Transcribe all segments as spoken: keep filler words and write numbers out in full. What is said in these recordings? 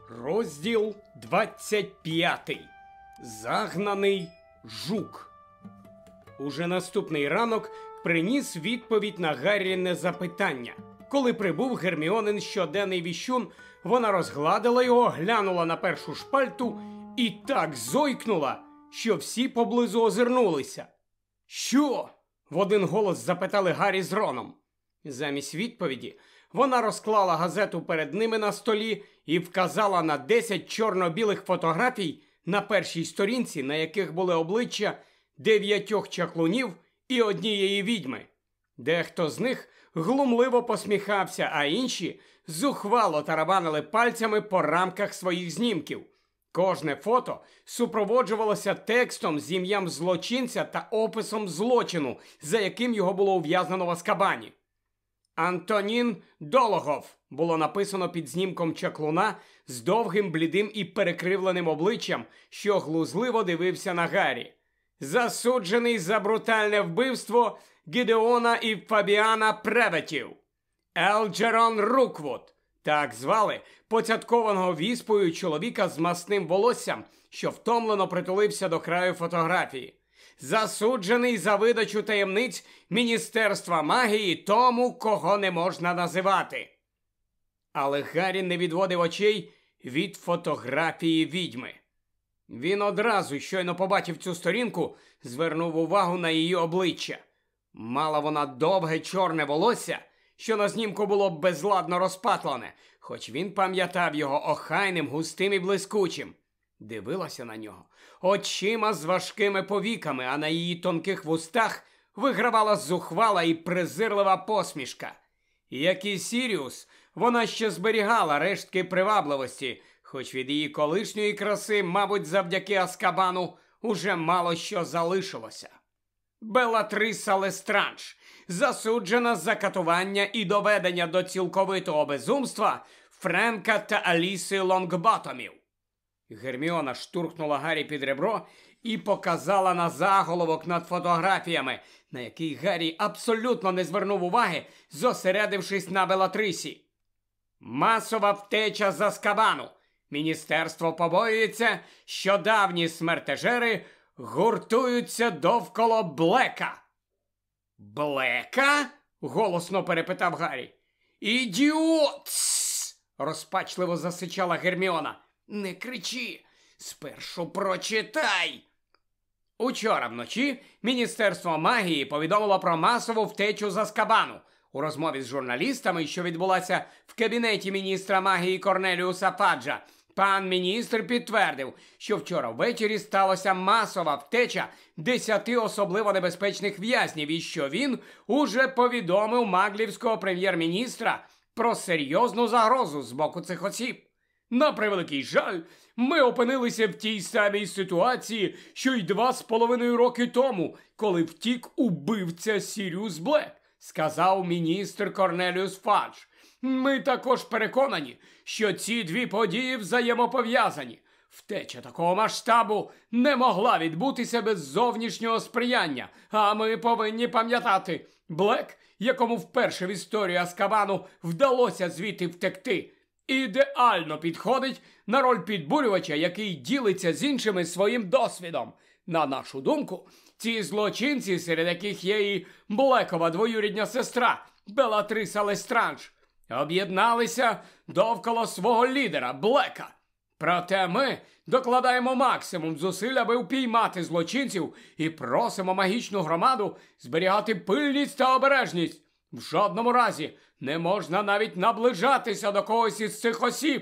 Розділ двадцять п'ятий. Загнаний жук. Уже наступний ранок приніс відповідь на Гарріне запитання. Коли прибув Герміонин щоденний віщун, вона розгладила його, глянула на першу шпальту і так зойкнула, що всі поблизу озирнулися. «Що?» – в один голос запитали Гаррі з Роном. Замість відповіді вона розклала газету перед ними на столі і вказала на десять чорно-білих фотографій на першій сторінці, на яких були обличчя дев'ятьох чаклунів і однієї відьми. Дехто з них глумливо посміхався, а інші зухвало тарабанили пальцями по рамках своїх знімків. Кожне фото супроводжувалося текстом з ім'ям злочинця та описом злочину, за яким його було ув'язнено в Азкабані. «Антонін Дологов» було написано під знімком чаклуна з довгим, блідим і перекривленим обличчям, що глузливо дивився на Гаррі. «Засуджений за брутальне вбивство Гідеона і Фабіана Преветів». «Елджерон Руквуд» – так звали поцяткованого віспою чоловіка з масним волоссям, що втомлено притулився до краю фотографії. «Засуджений за видачу таємниць Міністерства магії тому, кого не можна називати». Але Гаррі не відводив очей від фотографії відьми. Він одразу, щойно побачив цю сторінку, звернув увагу на її обличчя. Мала вона довге чорне волосся, що на знімку було безладно розпатлене, хоч він пам'ятав його охайним, густим і блискучим. Дивилася на нього очима з важкими повіками, а на її тонких вустах вигравала зухвала і презирлива посмішка. Як і Сіріус, вона ще зберігала рештки привабливості, хоч від її колишньої краси, мабуть, завдяки Азкабану, уже мало що залишилося. Белатриса Лестранж, засуджена за катування і доведення до цілковитого безумства Френка та Аліси Лонгботомів. Герміона штурхнула Гаррі під ребро і показала на заголовок над фотографіями, на який Гаррі абсолютно не звернув уваги, зосередившись на Белатрисі. «Масова втеча з Азкабану. Міністерство побоюється, що давні смертежери гуртуються довкола Блека». «Блека?» – голосно перепитав Гаррі. «Ідіот!» – розпачливо засичала Герміона. «Не кричи, спершу прочитай!» Учора вночі Міністерство магії повідомило про масову втечу з Азкабану. У розмові з журналістами, що відбулася в кабінеті міністра магії Корнеліуса Фаджа, пан міністр підтвердив, що вчора ввечері сталася масова втеча десяти особливо небезпечних в'язнів і що він уже повідомив маглівського прем'єр-міністра про серйозну загрозу з боку цих осіб. На превеликий жаль, ми опинилися в тій самій ситуації, що й два з половиною роки тому, коли втік убивця Сіріус Блек, сказав міністр Корнеліус Фадж. Ми також переконані, що ці дві події взаємопов'язані. Втеча такого масштабу не могла відбутися без зовнішнього сприяння, а ми повинні пам'ятати, Блек, якому вперше в історії Азкабану вдалося звідти втекти, ідеально підходить на роль підбурювача, який ділиться з іншими своїм досвідом. На нашу думку, ці злочинці, серед яких є і Блекова двоюрідня сестра Белатриса Лестранж, об'єдналися довкола свого лідера Блека. Проте ми докладаємо максимум зусиль, аби впіймати злочинців і просимо магічну громаду зберігати пильність та обережність. В жодному разі не можна навіть наближатися до когось із цих осіб.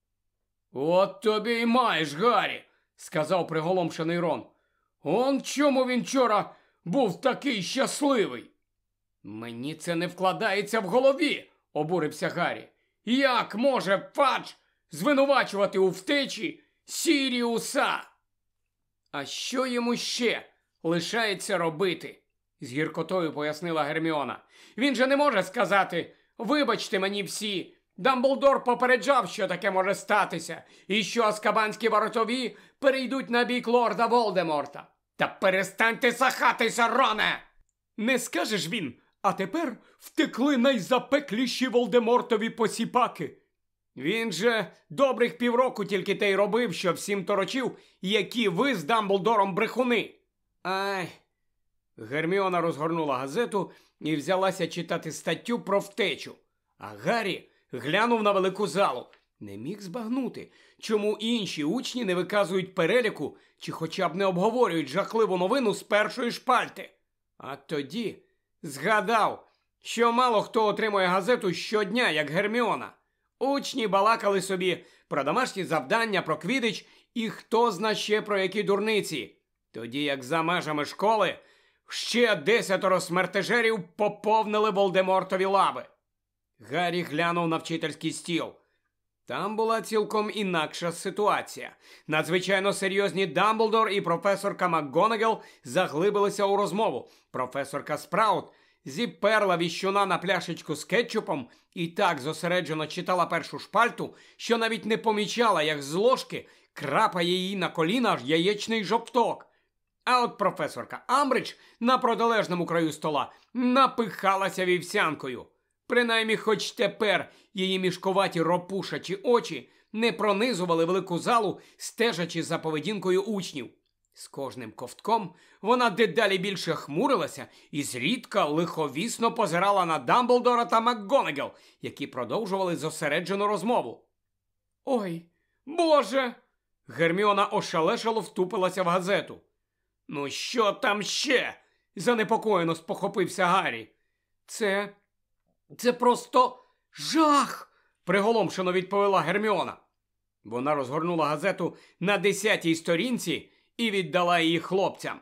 «От тобі й маєш, Гаррі», – сказав приголомшений Рон. «Он чому він вчора був такий щасливий?» «Мені це не вкладається в голові», – обурився Гаррі. «Як може Фадж звинувачувати у втечі Сіріуса?» «А що йому ще лишається робити?» – з гіркотою пояснила Герміона. «Він же не може сказати: вибачте мені всі, Дамблдор попереджав, що таке може статися, і що азкабанські вартові перейдуть на бік лорда Волдеморта. Та перестаньте сахатися, Роне!» «Не скажеш він, а тепер втекли найзапекліші Волдемортові посіпаки!» Він же добрих півроку тільки те й робив, що всім торочив, які ви з Дамблдором брехуни. Ай. Герміона розгорнула газету і взялася читати статтю про втечу. А Гаррі глянув на велику залу. Не міг збагнути, чому інші учні не виказують переліку чи хоча б не обговорюють жахливу новину з першої шпальти. А тоді згадав, що мало хто отримує газету щодня, як Герміона. Учні балакали собі про домашні завдання, про квідич і хто зна ще про які дурниці. Тоді як за межами школи ще десятеро смертежерів поповнили Волдемортові лави. Гаррі глянув на вчительський стіл. Там була цілком інакша ситуація. Надзвичайно серйозні Дамблдор і професорка МакГонагал заглибилися у розмову. Професорка Спраут зіперла віщуна на пляшечку з кетчупом і так зосереджено читала першу шпальту, що навіть не помічала, як з ложки крапає їй на коліна яєчний жовток. А от професорка Амбридж на протилежному краю стола напихалася вівсянкою. Принаймні, хоч тепер її мішковаті ропушачі очі не пронизували велику залу, стежачи за поведінкою учнів. З кожним ковтком вона дедалі більше хмурилася і зрідка лиховісно позирала на Дамблдора та МакГонагал, які продовжували зосереджену розмову. «Ой, Боже!» Герміона ошалешало втупилася в газету. «Ну що там ще?» – занепокоєно спохопився Гаррі. «Це... це просто жах!» – приголомшено відповіла Герміона. Вона розгорнула газету на десятій сторінці і віддала її хлопцям.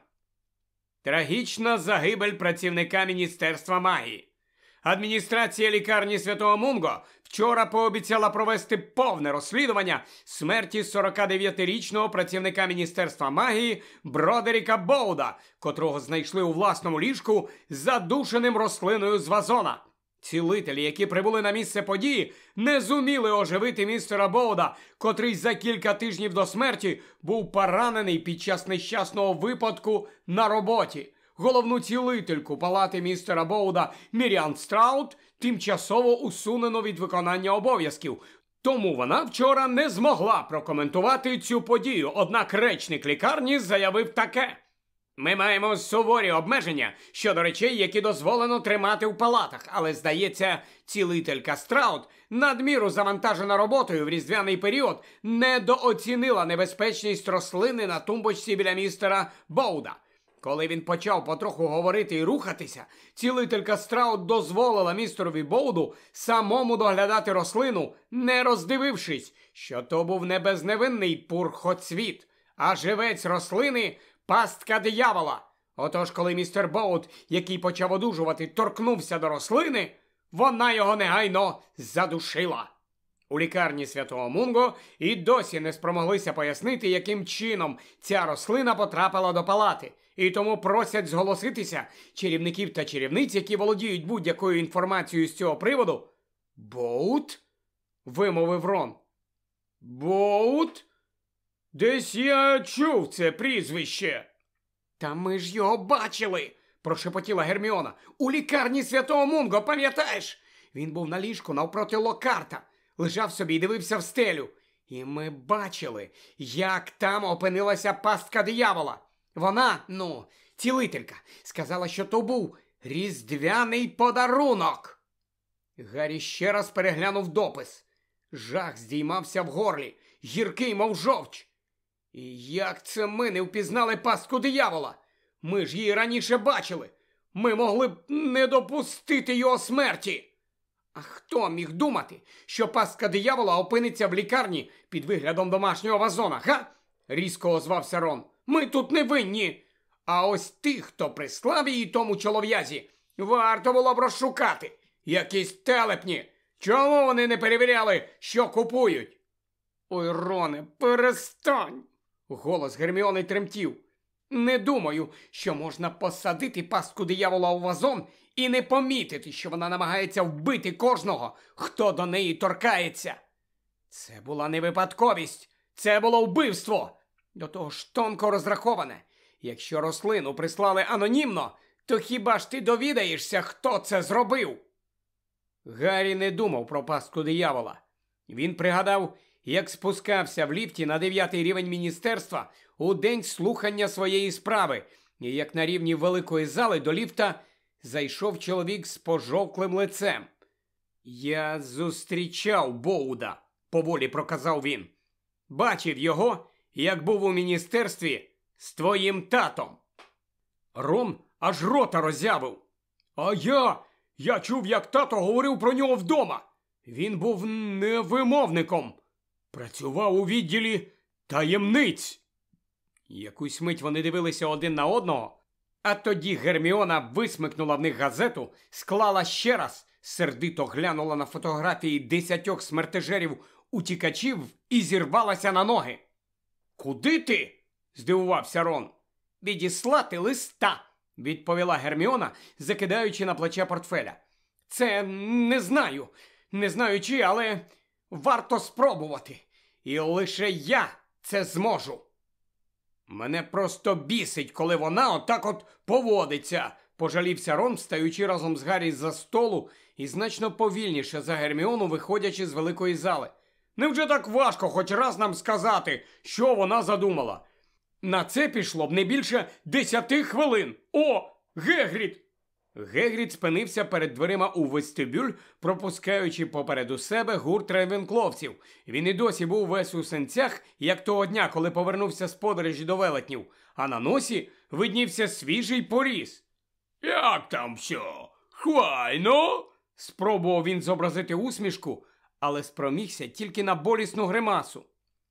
Трагічна загибель працівника Міністерства магії. Адміністрація лікарні Святого Мунго вчора пообіцяла провести повне розслідування смерті сорокадев'ятирічного працівника Міністерства магії Бродеріка Боуда, котрого знайшли у власному ліжку задушеним рослиною з вазона. Цілителі, які прибули на місце події, не зуміли оживити містера Боуда, котрий за кілька тижнів до смерті був поранений під час нещасного випадку на роботі. Головну цілительку палати містера Боуда Міріан Страут тимчасово усунено від виконання обов'язків. Тому вона вчора не змогла прокоментувати цю подію, однак речник лікарні заявив таке. Ми маємо суворі обмеження щодо речей, які дозволено тримати в палатах, але, здається, цілителька Страут, надміру завантажена роботою в різдвяний період, недооцінила небезпечність рослини на тумбочці біля містера Боуда. Коли він почав потроху говорити і рухатися, цілителька Страут дозволила містерові Боуду самому доглядати рослину, не роздивившись, що то був не безневинний пурхоцвіт, а живець рослини – пастка диявола. Отож, коли містер Боуд, який почав одужувати, торкнувся до рослини, вона його негайно задушила. У лікарні Святого Мунго і досі не спромоглися пояснити, яким чином ця рослина потрапила до палати, і тому просять зголоситися чарівників та чарівниць, які володіють будь-якою інформацією з цього приводу. «Боут?» – вимовив Рон. «Боут? Десь я чув це прізвище». «Та ми ж його бачили!» – прошепотіла Герміона. «У лікарні Святого Мунго, пам'ятаєш? Він був на ліжку навпроти Локарта, лежав собі і дивився в стелю. І ми бачили, як там опинилася пастка диявола. Вона, ну, цілителька, сказала, що то був різдвяний подарунок». Гаррі ще раз переглянув допис. Жах здіймався в горлі, гіркий, мов жовч. І як це ми не впізнали пастку диявола? Ми ж її раніше бачили. Ми могли б не допустити його смерті. А хто міг думати, що пастка диявола опиниться в лікарні під виглядом домашнього вазона, га? Різко озвався Рон. Ми тут не винні. А ось тих, хто прислав її тому чолов'язі, варто було б розшукати. Якісь телепні. Чому вони не перевіряли, що купують? Ой, Роне, перестань. Голос Герміони тремтів. Не думаю, що можна посадити пастку диявола у вазон і не помітити, що вона намагається вбити кожного, хто до неї торкається. Це була не випадковість, це було вбивство. До того ж тонко розраховане. Якщо рослину прислали анонімно, то хіба ж ти довідаєшся, хто це зробив? Гаррі не думав про пастку диявола. Він пригадав, як спускався в ліфті на дев'ятий рівень міністерства у день слухання своєї справи, і як на рівні великої зали до ліфта зайшов чоловік з пожовклим лицем. «Я зустрічав Боуда», – поволі проказав він. «Бачив його, як був у міністерстві з твоїм татом». Рон аж рота роззявив. «А я, я чув, як тато говорив про нього вдома. Він був невимовником. Працював у відділі таємниць». Якусь мить вони дивилися один на одного, а тоді Герміона висмикнула в них газету, склала ще раз, сердито глянула на фотографії десятьох смертежерів-утікачів і зірвалася на ноги. «Куди ти?» – здивувався Рон. «Відіслати листа», – відповіла Герміона, закидаючи на плече портфеля. «Це не знаю, не знаю чи, але варто спробувати. І лише я це зможу». «Мене просто бісить, коли вона отак от поводиться», – пожалівся Рон, встаючи разом з Гаррі з-за столу і значно повільніше за Герміону, виходячи з великої зали. «Невже так важко хоч раз нам сказати, що вона задумала? На це пішло б не більше десяти хвилин. О, Гегрід!» Гегрід спинився перед дверима у вестибюль, пропускаючи попереду себе гурт рейвенкловців. Він і досі був весь у синцях, як того дня, коли повернувся з подорожі до велетнів, а на носі виднівся свіжий поріз. «Як там все? Хвайно?» – спробував він зобразити усмішку, але спромігся тільки на болісну гримасу.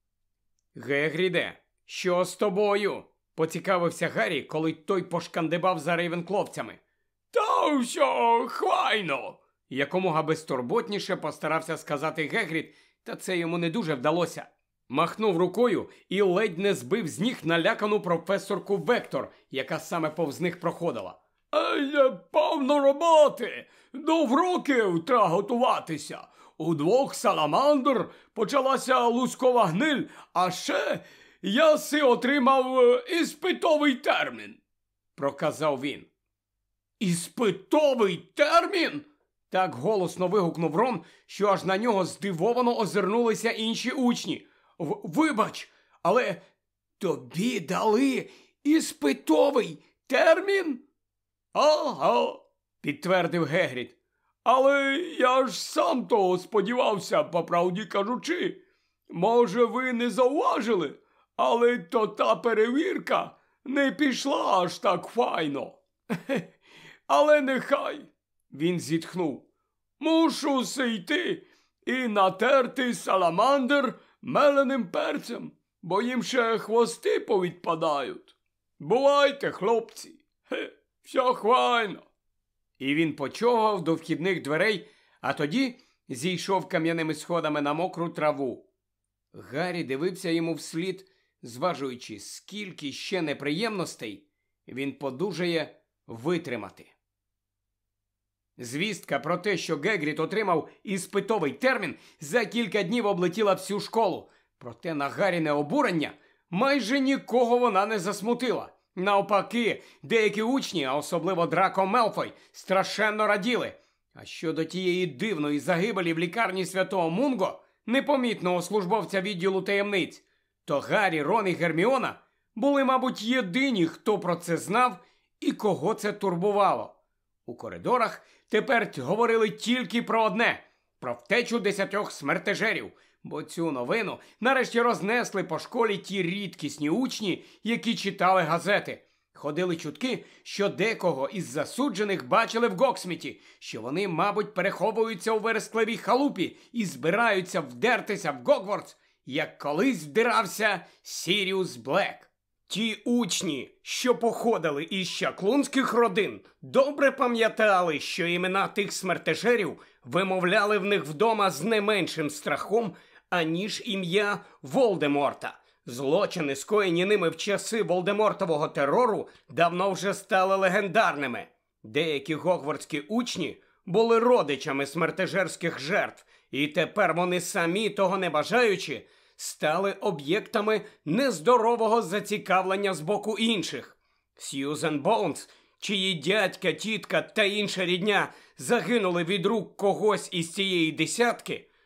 «Гегріде, що з тобою?» – поцікавився Гаррі, коли той пошкандибав за рейвенкловцями. «Та все хвайно!» – якомога безтурботніше постарався сказати Гегрід, та це йому не дуже вдалося. Махнув рукою і ледь не збив з ніг налякану професорку Вектор, яка саме повз них проходила. «Е, повно роботи! До вроків треба готуватися. У двох саламандр почалася лускова гниль, а ще я си отримав іспитовий термін», – проказав він. «Іспитовий термін?» – так голосно вигукнув Рон, що аж на нього здивовано озирнулися інші учні. «Вибач, але тобі дали іспитовий термін?» «Ага», – підтвердив Гегрід. «Але я ж сам того сподівався, по правді кажучи. Може, ви не зауважили, але то та перевірка не пішла аж так файно. Але нехай», – він зітхнув. «Мушу сійти і натерти саламандр меленим перцем, бо їм ще хвости повідпадають. Бувайте, хлопці, хе, все хвайно». І він почогав до вхідних дверей, а тоді зійшов кам'яними сходами на мокру траву. Гаррі дивився йому вслід, зважуючи, скільки ще неприємностей він подужає витримати. Звістка про те, що Гегрід отримав іспитовий термін, за кілька днів облетіла всю школу. Проте на Гарріне обурення майже нікого вона не засмутила. Навпаки, деякі учні, а особливо Драко Мелфой, страшенно раділи. А щодо тієї дивної загибелі в лікарні святого Мунго, непомітного службовця відділу таємниць, то Гаррі, Рон і Герміона були, мабуть, єдині, хто про це знав і кого це турбувало. У коридорах тепер говорили тільки про одне – про втечу десятьох смертежерів, бо цю новину нарешті рознесли по школі ті рідкісні учні, які читали газети. Ходили чутки, що декого із засуджених бачили в Гоксміті, що вони, мабуть, переховуються у верескливій халупі і збираються вдертися в Гогвартс, як колись вдирався Сіріус Блек. Ті учні, що походили із чаклунських родин, добре пам'ятали, що імена тих смертежерів вимовляли в них вдома з не меншим страхом, аніж ім'я Волдеморта. Злочини, скоєні ними в часи Волдемортового терору, давно вже стали легендарними. Деякі гогвартські учні були родичами смертежерських жертв, і тепер вони самі, того не бажаючи, стали об'єктами нездорового зацікавлення з боку інших. Сьюзен Боунс, чиї дядька, тітка та інша рідня загинули від рук когось із цієї десятки,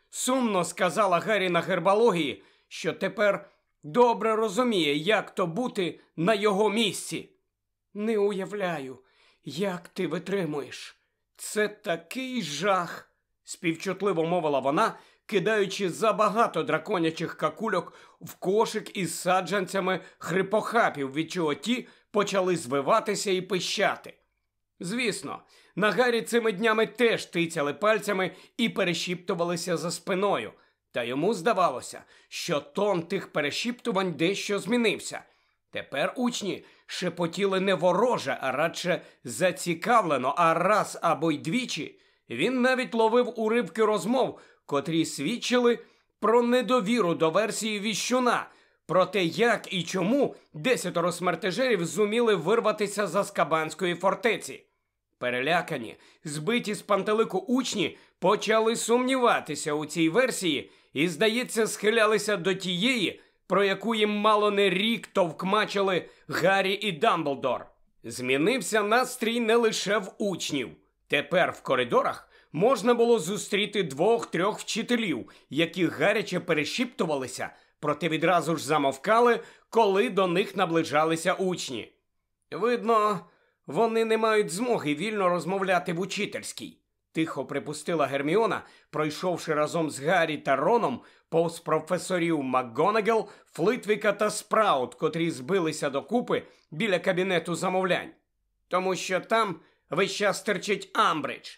Сумно сказала Гаррі на гербології, що тепер добре розуміє, як то бути на його місці. Не уявляю, як ти витримуєш. Це такий жах, співчутливо мовила вона, кидаючи забагато драконячих какульок в кошик із саджанцями хрипохапів, від чого ті почали звиватися і пищати. Звісно, на Гаррі цими днями теж тицяли пальцями і перешіптувалися за спиною. Та йому здавалося, що тон тих перешіптувань дещо змінився. Тепер учні шепотіли не вороже, а радше зацікавлено, а раз або й двічі він навіть ловив уривки розмов, котрі свідчили про недовіру до версії Віщуна, про те, як і чому десятеро смертежерів зуміли вирватися з Азкабанської фортеці. Перелякані, збиті з пантелику учні почали сумніватися у цій версії і, здається, схилялися до тієї, про яку їм мало не рік товкмачили Гаррі і Дамблдор. Змінився настрій не лише в учнів. Тепер в коридорах можна було зустріти двох-трьох вчителів, які гаряче перешіптувалися, проте відразу ж замовкали, коли до них наближалися учні. Видно, вони не мають змоги вільно розмовляти в учительській. Тихо припустила Герміона, пройшовши разом з Гаррі та Роном повз професорів МакГонагал, Флитвіка та Спраут, котрі збилися докупи біля кабінету замовлянь. Тому що там весь час терчить Амбридж.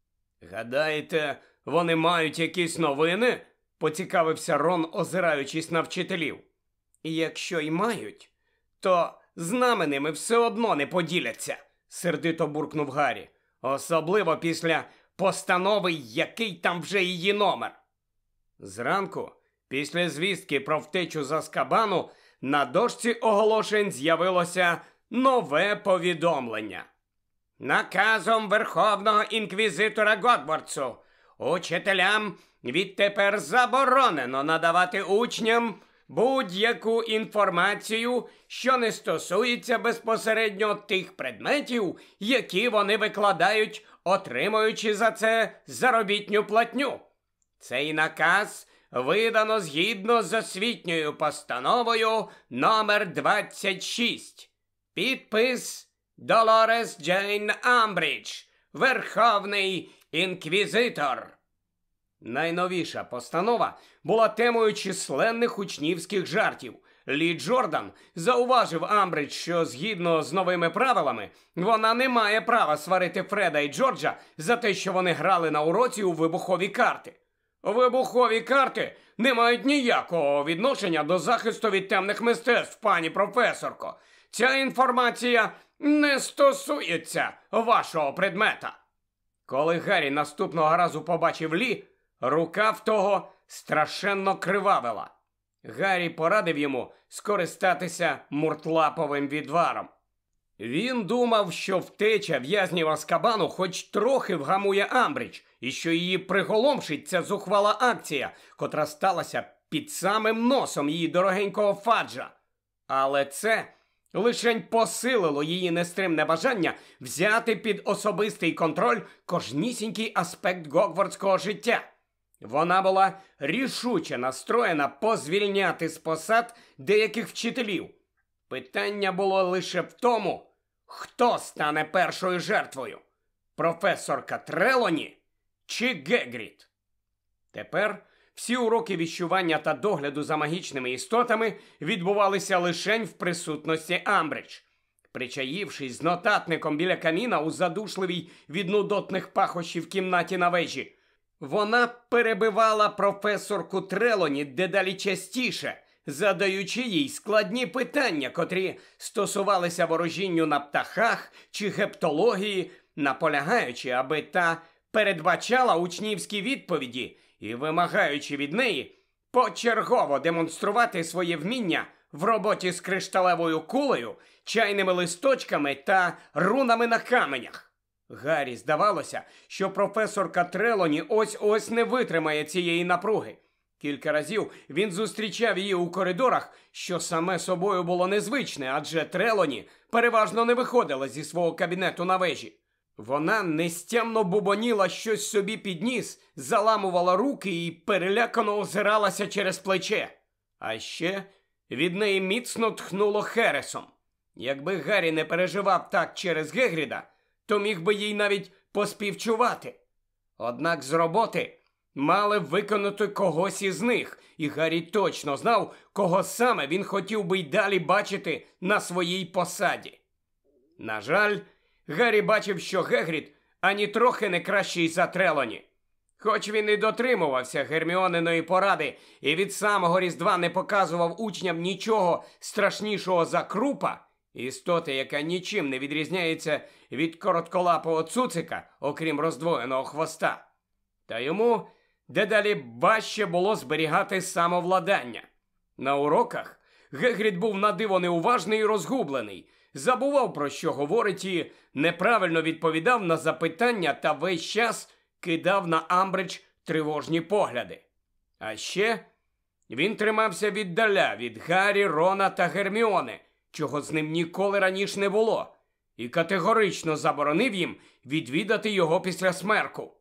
«Гадаєте, вони мають якісь новини?» – поцікавився Рон, озираючись на вчителів. «Якщо й мають, то з нами ними все одно не поділяться», – сердито буркнув Гаррі. «Особливо після постанови, який там вже її номер». Зранку, після звістки про втечу з Азкабану, на дошці оголошень з'явилося нове повідомлення. Наказом Верховного інквізитора Гогвартсу учителям відтепер заборонено надавати учням будь-яку інформацію, що не стосується безпосередньо тих предметів, які вони викладають, отримуючи за це заробітню платню. Цей наказ видано згідно з освітньою постановою номер двадцять шість. Підпис Долорес Джейн Амбридж, Верховний інквізитор. Найновіша постанова була темою численних учнівських жартів. Лі Джордан зауважив Амбридж, що згідно з новими правилами вона не має права сварити Фреда і Джорджа за те, що вони грали на уроці у вибухові карти. Вибухові карти не мають ніякого відношення до захисту від темних мистецтв, пані професорко. Ця інформація не стосується вашого предмета. Коли Гаррі наступного разу побачив Лі, рука в того страшенно кривавила. Гаррі порадив йому скористатися муртлаповим відваром. Він думав, що втеча в'язнів Азкабану хоч трохи вгамує Амбридж, і що її приголомшить ця зухвала акція, котра сталася під самим носом її дорогенького Фаджа. Але це лишень посилило її нестримне бажання взяти під особистий контроль кожнісінький аспект гогвартського життя. Вона була рішуче настроєна позвільняти з посад деяких вчителів. Питання було лише в тому, хто стане першою жертвою – професорка Трелоні чи Гегрід. Тепер всі уроки віщування та догляду за магічними істотами відбувалися лишень в присутності Амбридж. Причаївшись з нотатником біля каміна у задушливій від нудотних пахощів кімнаті на вежі, вона перебивала професорку Трелоні дедалі частіше, задаючи їй складні питання, котрі стосувалися ворожінню на птахах чи гептології, наполягаючи, аби та передбачала учнівські відповіді і вимагаючи від неї почергово демонструвати своє вміння в роботі з кришталевою кулею, чайними листочками та рунами на каменях. Гаррі здавалося, що професорка Трелоні ось-ось не витримає цієї напруги. Кілька разів він зустрічав її у коридорах, що саме собою було незвичне, адже Трелоні переважно не виходила зі свого кабінету на вежі. Вона нестямно бубоніла щось собі під ніс, заламувала руки і перелякано озиралася через плече. А ще від неї міцно тхнуло хересом. Якби Гаррі не переживав так через Гегріда, то міг би їй навіть поспівчувати. Однак з роботи мали виконати когось із них, і Гаррі точно знав, кого саме він хотів би й далі бачити на своїй посаді. На жаль, Гаррі бачив, що Гегрід ані трохи не кращий за Трелоні. Хоч він і дотримувався Герміониної поради і від самого Різдва не показував учням нічого страшнішого за Крупа, істоти, яка нічим не відрізняється від коротколапого цуцика, окрім роздвоєного хвоста. Та йому дедалі важче було зберігати самовладання. На уроках Гегрід був надиво неуважний і розгублений, забував, про що говорить, і неправильно відповідав на запитання та весь час кидав на Амбридж тривожні погляди. А ще він тримався віддаля від Гаррі, Рона та Герміони, чого з ним ніколи раніше не було, і категорично заборонив їм відвідати його після смерку.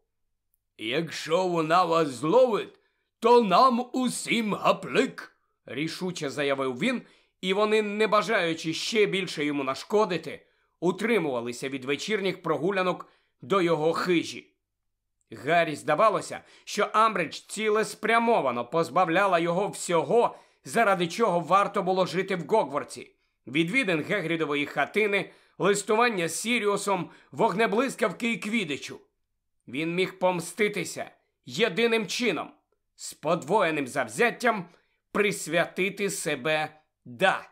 «Якщо вона вас зловить, то нам усім гаплик», – рішуче заявив він, і вони, не бажаючи ще більше йому нашкодити, утримувалися від вечірніх прогулянок до його хижі. Гаррі здавалося, що Амбридж цілеспрямовано позбавляла його всього, заради чого варто було жити в Гогвартсі. Відвідин Гегрідової хатини, листування з Сіріусом, вогнеблискавки і квідичу. Він міг помститися єдиним чином – з подвоєним завзяттям присвятити себе «да».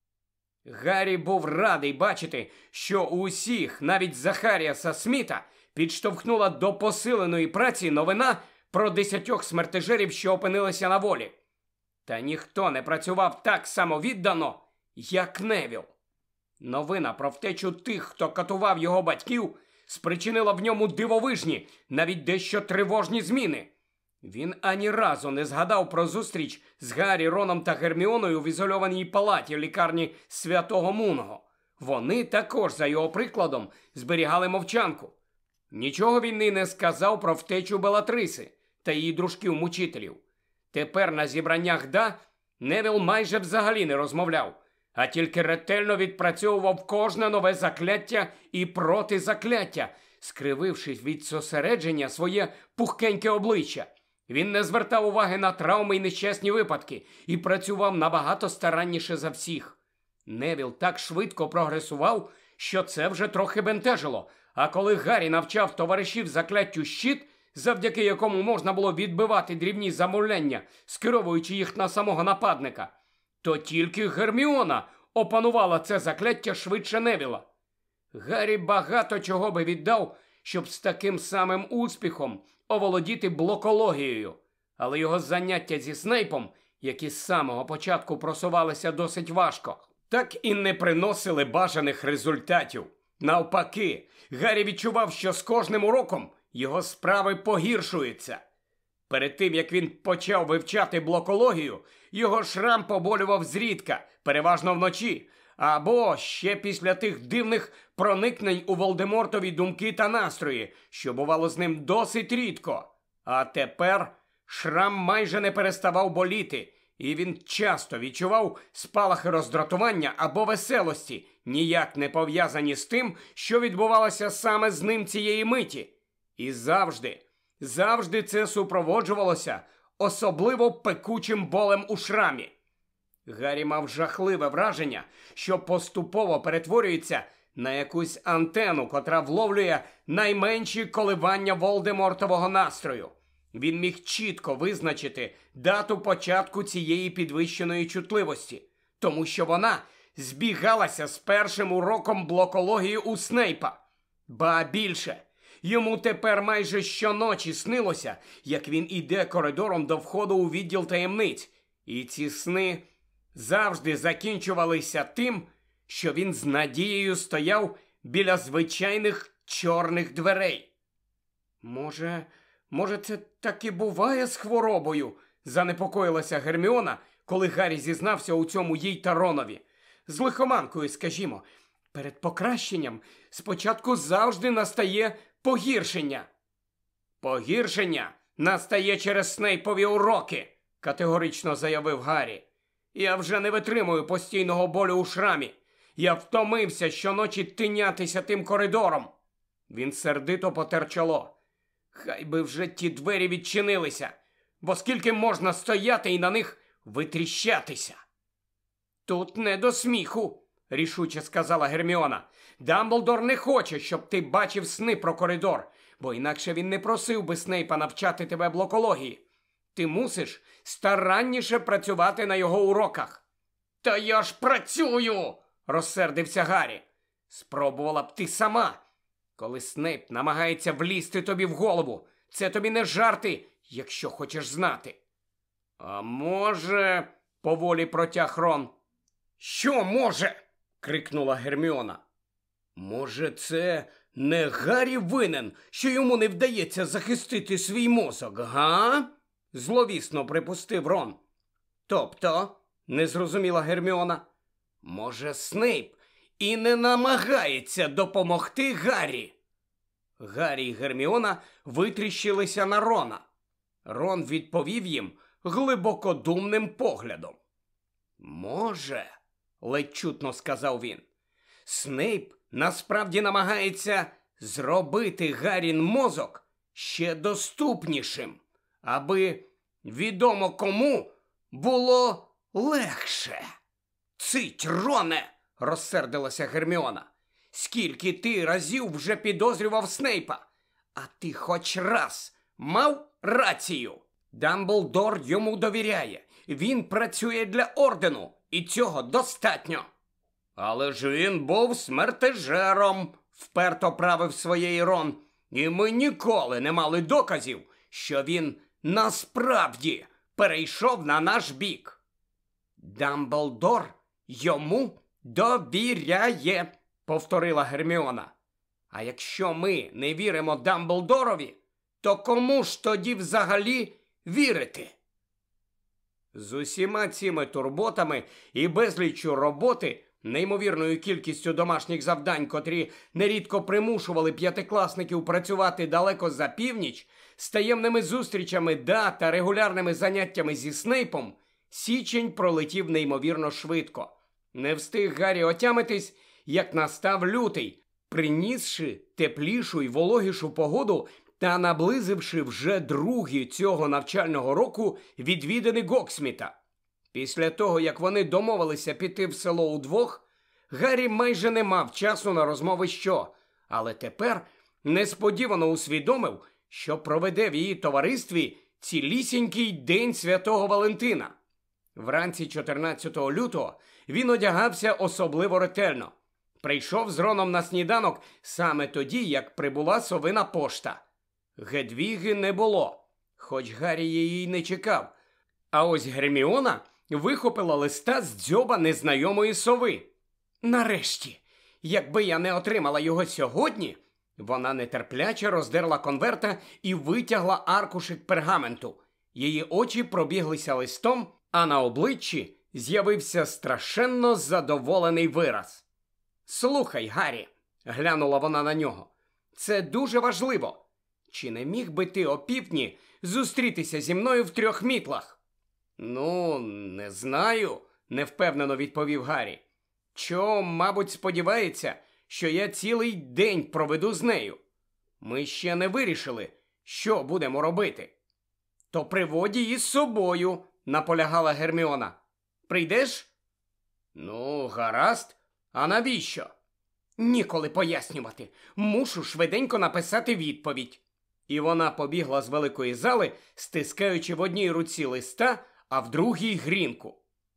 Гаррі був радий бачити, що у усіх, навіть Захаріаса Сміта, підштовхнула до посиленої праці новина про десятьох смертежерів, що опинилися на волі. Та ніхто не працював так самовіддано, як Невіл. Новина про втечу тих, хто катував його батьків, спричинила в ньому дивовижні, навіть дещо тривожні зміни. Він ані разу не згадав про зустріч з Гаррі, Роном та Герміоною в ізольованій палаті лікарні Святого Мунго. Вони також, за його прикладом, зберігали мовчанку. Нічого він і не сказав про втечу Белатриси та її дружків-мучителів. Тепер на зібраннях «да» Невіл майже взагалі не розмовляв, а тільки ретельно відпрацьовував кожне нове закляття і протизакляття, скривившись від зосередження своє пухкеньке обличчя. Він не звертав уваги на травми й нещасні випадки і працював набагато старанніше за всіх. Невіл так швидко прогресував, що це вже трохи бентежило, а коли Гаррі навчав товаришів закляттю «щит», завдяки якому можна було відбивати дрібні замовляння, скеровуючи їх на самого нападника, то тільки Герміона опанувала це закляття швидше Невіла. Гаррі багато чого би віддав, щоб з таким самим успіхом оволодіти блокологією, але його заняття зі Снейпом, які з самого початку просувалися досить важко, так і не приносили бажаних результатів. Навпаки, Гаррі відчував, що з кожним уроком його справи погіршуються. Перед тим, як він почав вивчати блокологію, його шрам поболював зрідка, переважно вночі, або ще після тих дивних проникнень у Волдемортові думки та настрої, що бувало з ним досить рідко. А тепер шрам майже не переставав боліти, і він часто відчував спалахи роздратування або веселості, ніяк не пов'язані з тим, що відбувалося саме з ним цієї миті. І завжди, завжди це супроводжувалося особливо пекучим болем у шрамі. Гаррі мав жахливе враження, що поступово перетворюється на якусь антену, котра вловлює найменші коливання Волдемортового настрою. Він міг чітко визначити дату початку цієї підвищеної чутливості, тому що вона збігалася з першим уроком блокології у Снейпа. Ба більше, йому тепер майже щоночі снилося, як він іде коридором до входу у відділ таємниць, і ці сни завжди закінчувалися тим, що він з надією стояв біля звичайних чорних дверей. Може, може це так і буває з хворобою? Занепокоїлася Герміона, коли Гаррі зізнався у цьому їй та Ронові. З лихоманкою, скажімо. Перед покращенням спочатку завжди настає погіршення. Погіршення настає через Снейпові уроки, категорично заявив Гаррі. Я вже не витримую постійного болю у шрамі. Я втомився щоночі тинятися тим коридором. Він сердито потер чоло. Хай би вже ті двері відчинилися, бо скільки можна стояти і на них витріщатися. Тут не до сміху, рішуче сказала Герміона. Дамблдор не хоче, щоб ти бачив сни про коридор, бо інакше він не просив би Снейпа навчати тебе блокології. Ти мусиш старанніше працювати на його уроках. Та я ж працюю, розсердився Гаррі. Спробувала б ти сама. Коли Снейп намагається влізти тобі в голову, це тобі не жарти, якщо хочеш знати. А може, поволі протяг Рон. Що може? Крикнула Герміона. Може, це не Гаррі винен, що йому не вдається захистити свій мозок, га? Зловісно припустив Рон. Тобто, не зрозуміла Герміона, може, Снейп і не намагається допомогти Гаррі? Гаррі і Герміона витріщилися на Рона. Рон відповів їм глибокодумним поглядом. Може, ледь чутно сказав він, Снейп насправді намагається зробити Гаррін мозок ще доступнішим, аби відомо кому було легше. Цить, Роне, розсердилася Герміона. Скільки ти разів вже підозрював Снейпа? А ти хоч раз мав рацію? Дамблдор йому довіряє. Він працює для ордену, і цього достатньо. Але ж він був смертежером, вперто правив своєї Рон. І ми ніколи не мали доказів, що він насправді перейшов на наш бік. Дамблдор йому довіряє, повторила Герміона. А якщо ми не віримо Дамблдорові, то кому ж тоді взагалі вірити? З усіма цими турботами і безліччю роботи, неймовірною кількістю домашніх завдань, котрі нерідко примушували п'ятикласників працювати далеко за північ, з таємними зустрічами Да та регулярними заняттями зі Снейпом, січень пролетів неймовірно швидко. Не встиг Гаррі отямитись, як настав лютий, принісши теплішу й вологішу погоду та наблизивши вже другі цього навчального року відвідини Гоксміта. Після того, як вони домовилися піти в село удвох, Гаррі майже не мав часу на розмови що, але тепер несподівано усвідомив, що проведе в її товаристві цілісінький день Святого Валентина. Вранці чотирнадцятого лютого він одягався особливо ретельно. Прийшов з Роном на сніданок саме тоді, як прибула совина пошта. Гедвіги не було, хоч Гаррі її не чекав. А ось Герміона вихопила листа з дзьоба незнайомої сови. Нарешті, якби я не отримала його сьогодні, вона нетерпляче роздерла конверта і витягла аркушик пергаменту. Її очі пробіглися листом, а на обличчі з'явився страшенно задоволений вираз. «Слухай, Гаррі», – глянула вона на нього, – «це дуже важливо. Чи не міг би ти опівдні зустрітися зі мною в трьох мітлах?» «Ну, не знаю», – невпевнено відповів Гаррі. «Чо, мабуть, сподівається, що я цілий день проведу з нею. Ми ще не вирішили, що будемо робити». «То приводь її з собою», – наполягала Герміона. «Прийдеш?» «Ну, гаразд. А навіщо?» «Ніколи пояснювати. Мушу швиденько написати відповідь». І вона побігла з великої зали, стискаючи в одній руці листа, а в другій грінку.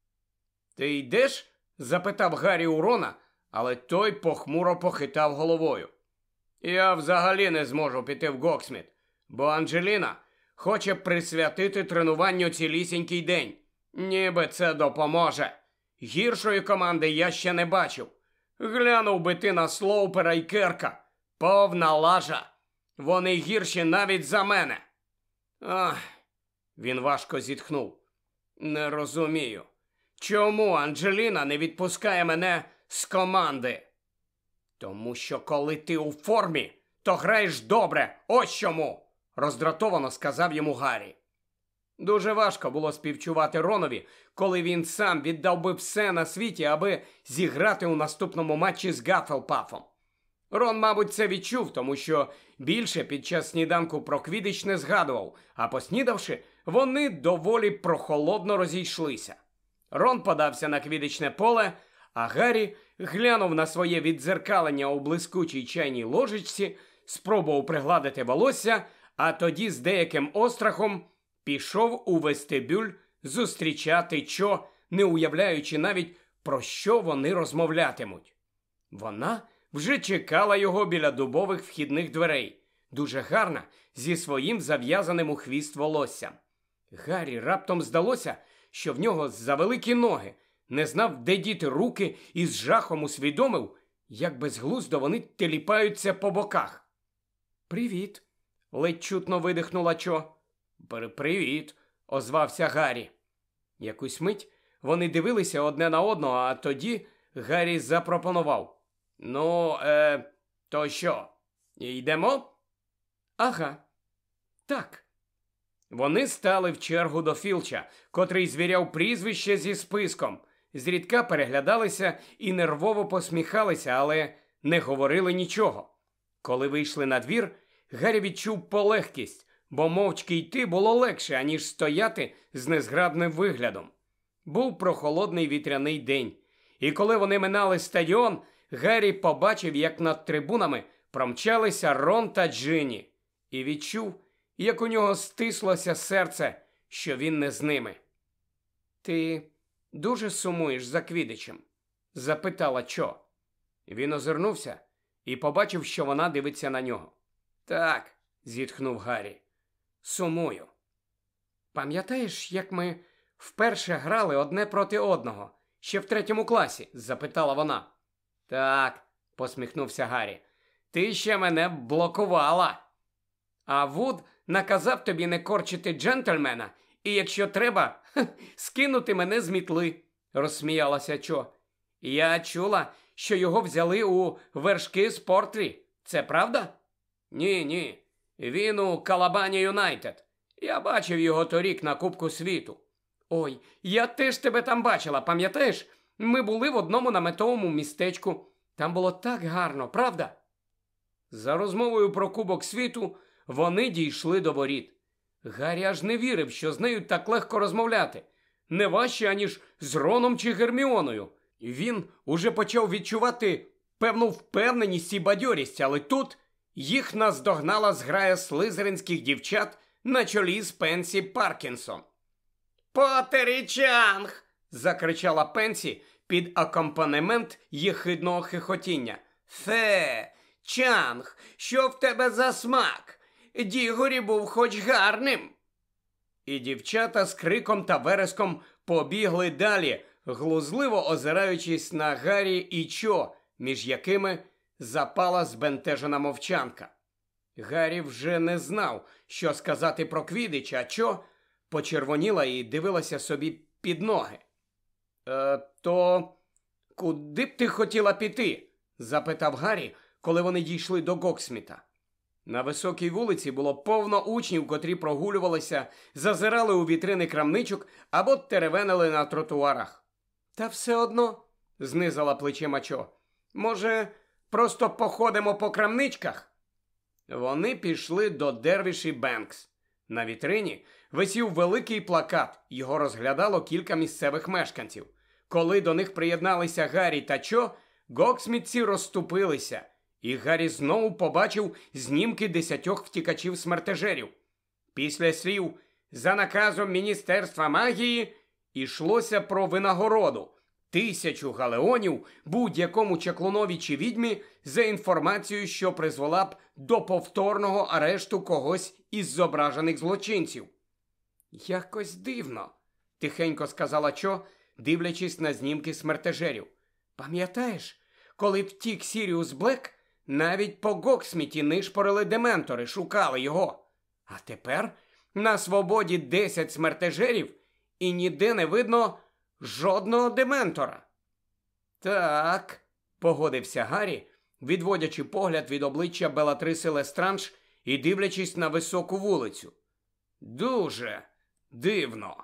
«Ти йдеш?» – запитав Гаррі у Рона, але той похмуро похитав головою. «Я взагалі не зможу піти в Гоксміт, бо Анджеліна хоче присвятити тренуванню цілісінький день. Ніби це допоможе. Гіршої команди я ще не бачив. Глянув би ти на Слоупера і Керка. Повна лажа. Вони гірші навіть за мене». «Ах», – він важко зітхнув. «Не розумію, чому Анджеліна не відпускає мене з команди?» Тому що коли ти у формі, то граєш добре, ось чому, роздратовано сказав йому Гаррі. Дуже важко було співчувати Ронові, коли він сам віддав би все на світі, аби зіграти у наступному матчі з Гаффелпафом. Рон, мабуть, це відчув, тому що більше під час сніданку про Квіддич не згадував, а поснідавши, вони доволі прохолодно розійшлися. Рон подався на квіддичне поле, а Гаррі глянув на своє віддзеркалення у блискучій чайній ложечці, спробував пригладити волосся, а тоді з деяким острахом пішов у вестибюль зустрічати Чо, не уявляючи навіть, про що вони розмовлятимуть. Вона вже чекала його біля дубових вхідних дверей, дуже гарна, зі своїм зав'язаним у хвіст волоссям. Гаррі раптом здалося, що в нього завеликі ноги, не знав, де діти руки і з жахом усвідомив, як безглуздо вони теліпаються по боках. «Привіт», – ледь чутно видихнула Чо. «Привіт», – озвався Гаррі. Якусь мить вони дивилися одне на одного, а тоді Гаррі запропонував. «Ну, е, то що, йдемо?» «Ага, так». Вони стали в чергу до Філча, котрий звіряв прізвище зі списком, зрідка переглядалися і нервово посміхалися, але не говорили нічого. Коли вийшли на двір, Гаррі відчув полегкість, бо мовчки йти було легше, аніж стояти з незграбним виглядом. Був прохолодний вітряний день, і коли вони минали стадіон, Гаррі побачив, як над трибунами промчалися Рон та Джинні, і відчув, як у нього стислося серце, що він не з ними. «Ти дуже сумуєш за Квіддичем?» – запитала Чо. Він озирнувся і побачив, що вона дивиться на нього. «Так», – зітхнув Гаррі, – «сумую». «Пам'ятаєш, як ми вперше грали одне проти одного, ще в третьому класі?» – запитала вона. «Так», – посміхнувся Гаррі, – «ти ще мене блокувала. А Вуд наказав тобі не корчити джентльмена і, якщо треба, скинути мене з мітли», – розсміялася Чо. «Я чула, що його взяли у вершки з Портрі. Це правда?» «Ні, ні. Він у Калабані Юнайтед. Я бачив його торік на Кубку світу». «Ой, я теж тебе там бачила, пам'ятаєш? Ми були в одному наметовому містечку. Там було так гарно, правда?» За розмовою про Кубок світу вони дійшли до воріт. Гаррі аж не вірив, що з нею так легко розмовляти. Не важче, аніж з Роном чи Герміоною. Він уже почав відчувати певну впевненість і бадьорість, але тут їх наздогнала зграя слизеринських дівчат на чолі з Пенсі Паркінсон. «Поттері Чанг!» – закричала Пенсі під акомпанемент єхидного хихотіння. «Фе, Чанг, що в тебе за смак? Дігорі був хоч гарним!» І дівчата з криком та вереском побігли далі, глузливо озираючись на Гаррі і Чо, між якими запала збентежена мовчанка. Гаррі вже не знав, що сказати про Квіддич, а Чо почервоніла і дивилася собі під ноги. «Е, то куди б ти хотіла піти?» – запитав Гаррі, коли вони дійшли до Гоксміта. На високій вулиці було повно учнів, котрі прогулювалися, зазирали у вітрини крамничок або теревенили на тротуарах. «Та все одно», – знизала плечима Чо, – «може, просто походимо по крамничках?» Вони пішли до Дервіші Бенкс. На вітрині висів великий плакат, його розглядало кілька місцевих мешканців. Коли до них приєдналися Гаррі та Чо, гоксмітці розступилися, і Гаррі знову побачив знімки десятьох втікачів-смертежерів. Після слів «за наказом Міністерства магії» йшлося про винагороду – тисячу галеонів будь-якому чаклунові чи відьмі за інформацію, що призвела б до повторного арешту когось із зображених злочинців. «Якось дивно», – тихенько сказала Чо, дивлячись на знімки смертежерів. «Пам'ятаєш, коли втік Сіріус Блек, навіть по Гоксміті нишпорили дементори, шукали його. А тепер на свободі десять смертежерів і ніде не видно жодного дементора». «Так», – погодився Гаррі, відводячи погляд від обличчя Белатриси Лестранж і дивлячись на високу вулицю. Дуже дивно.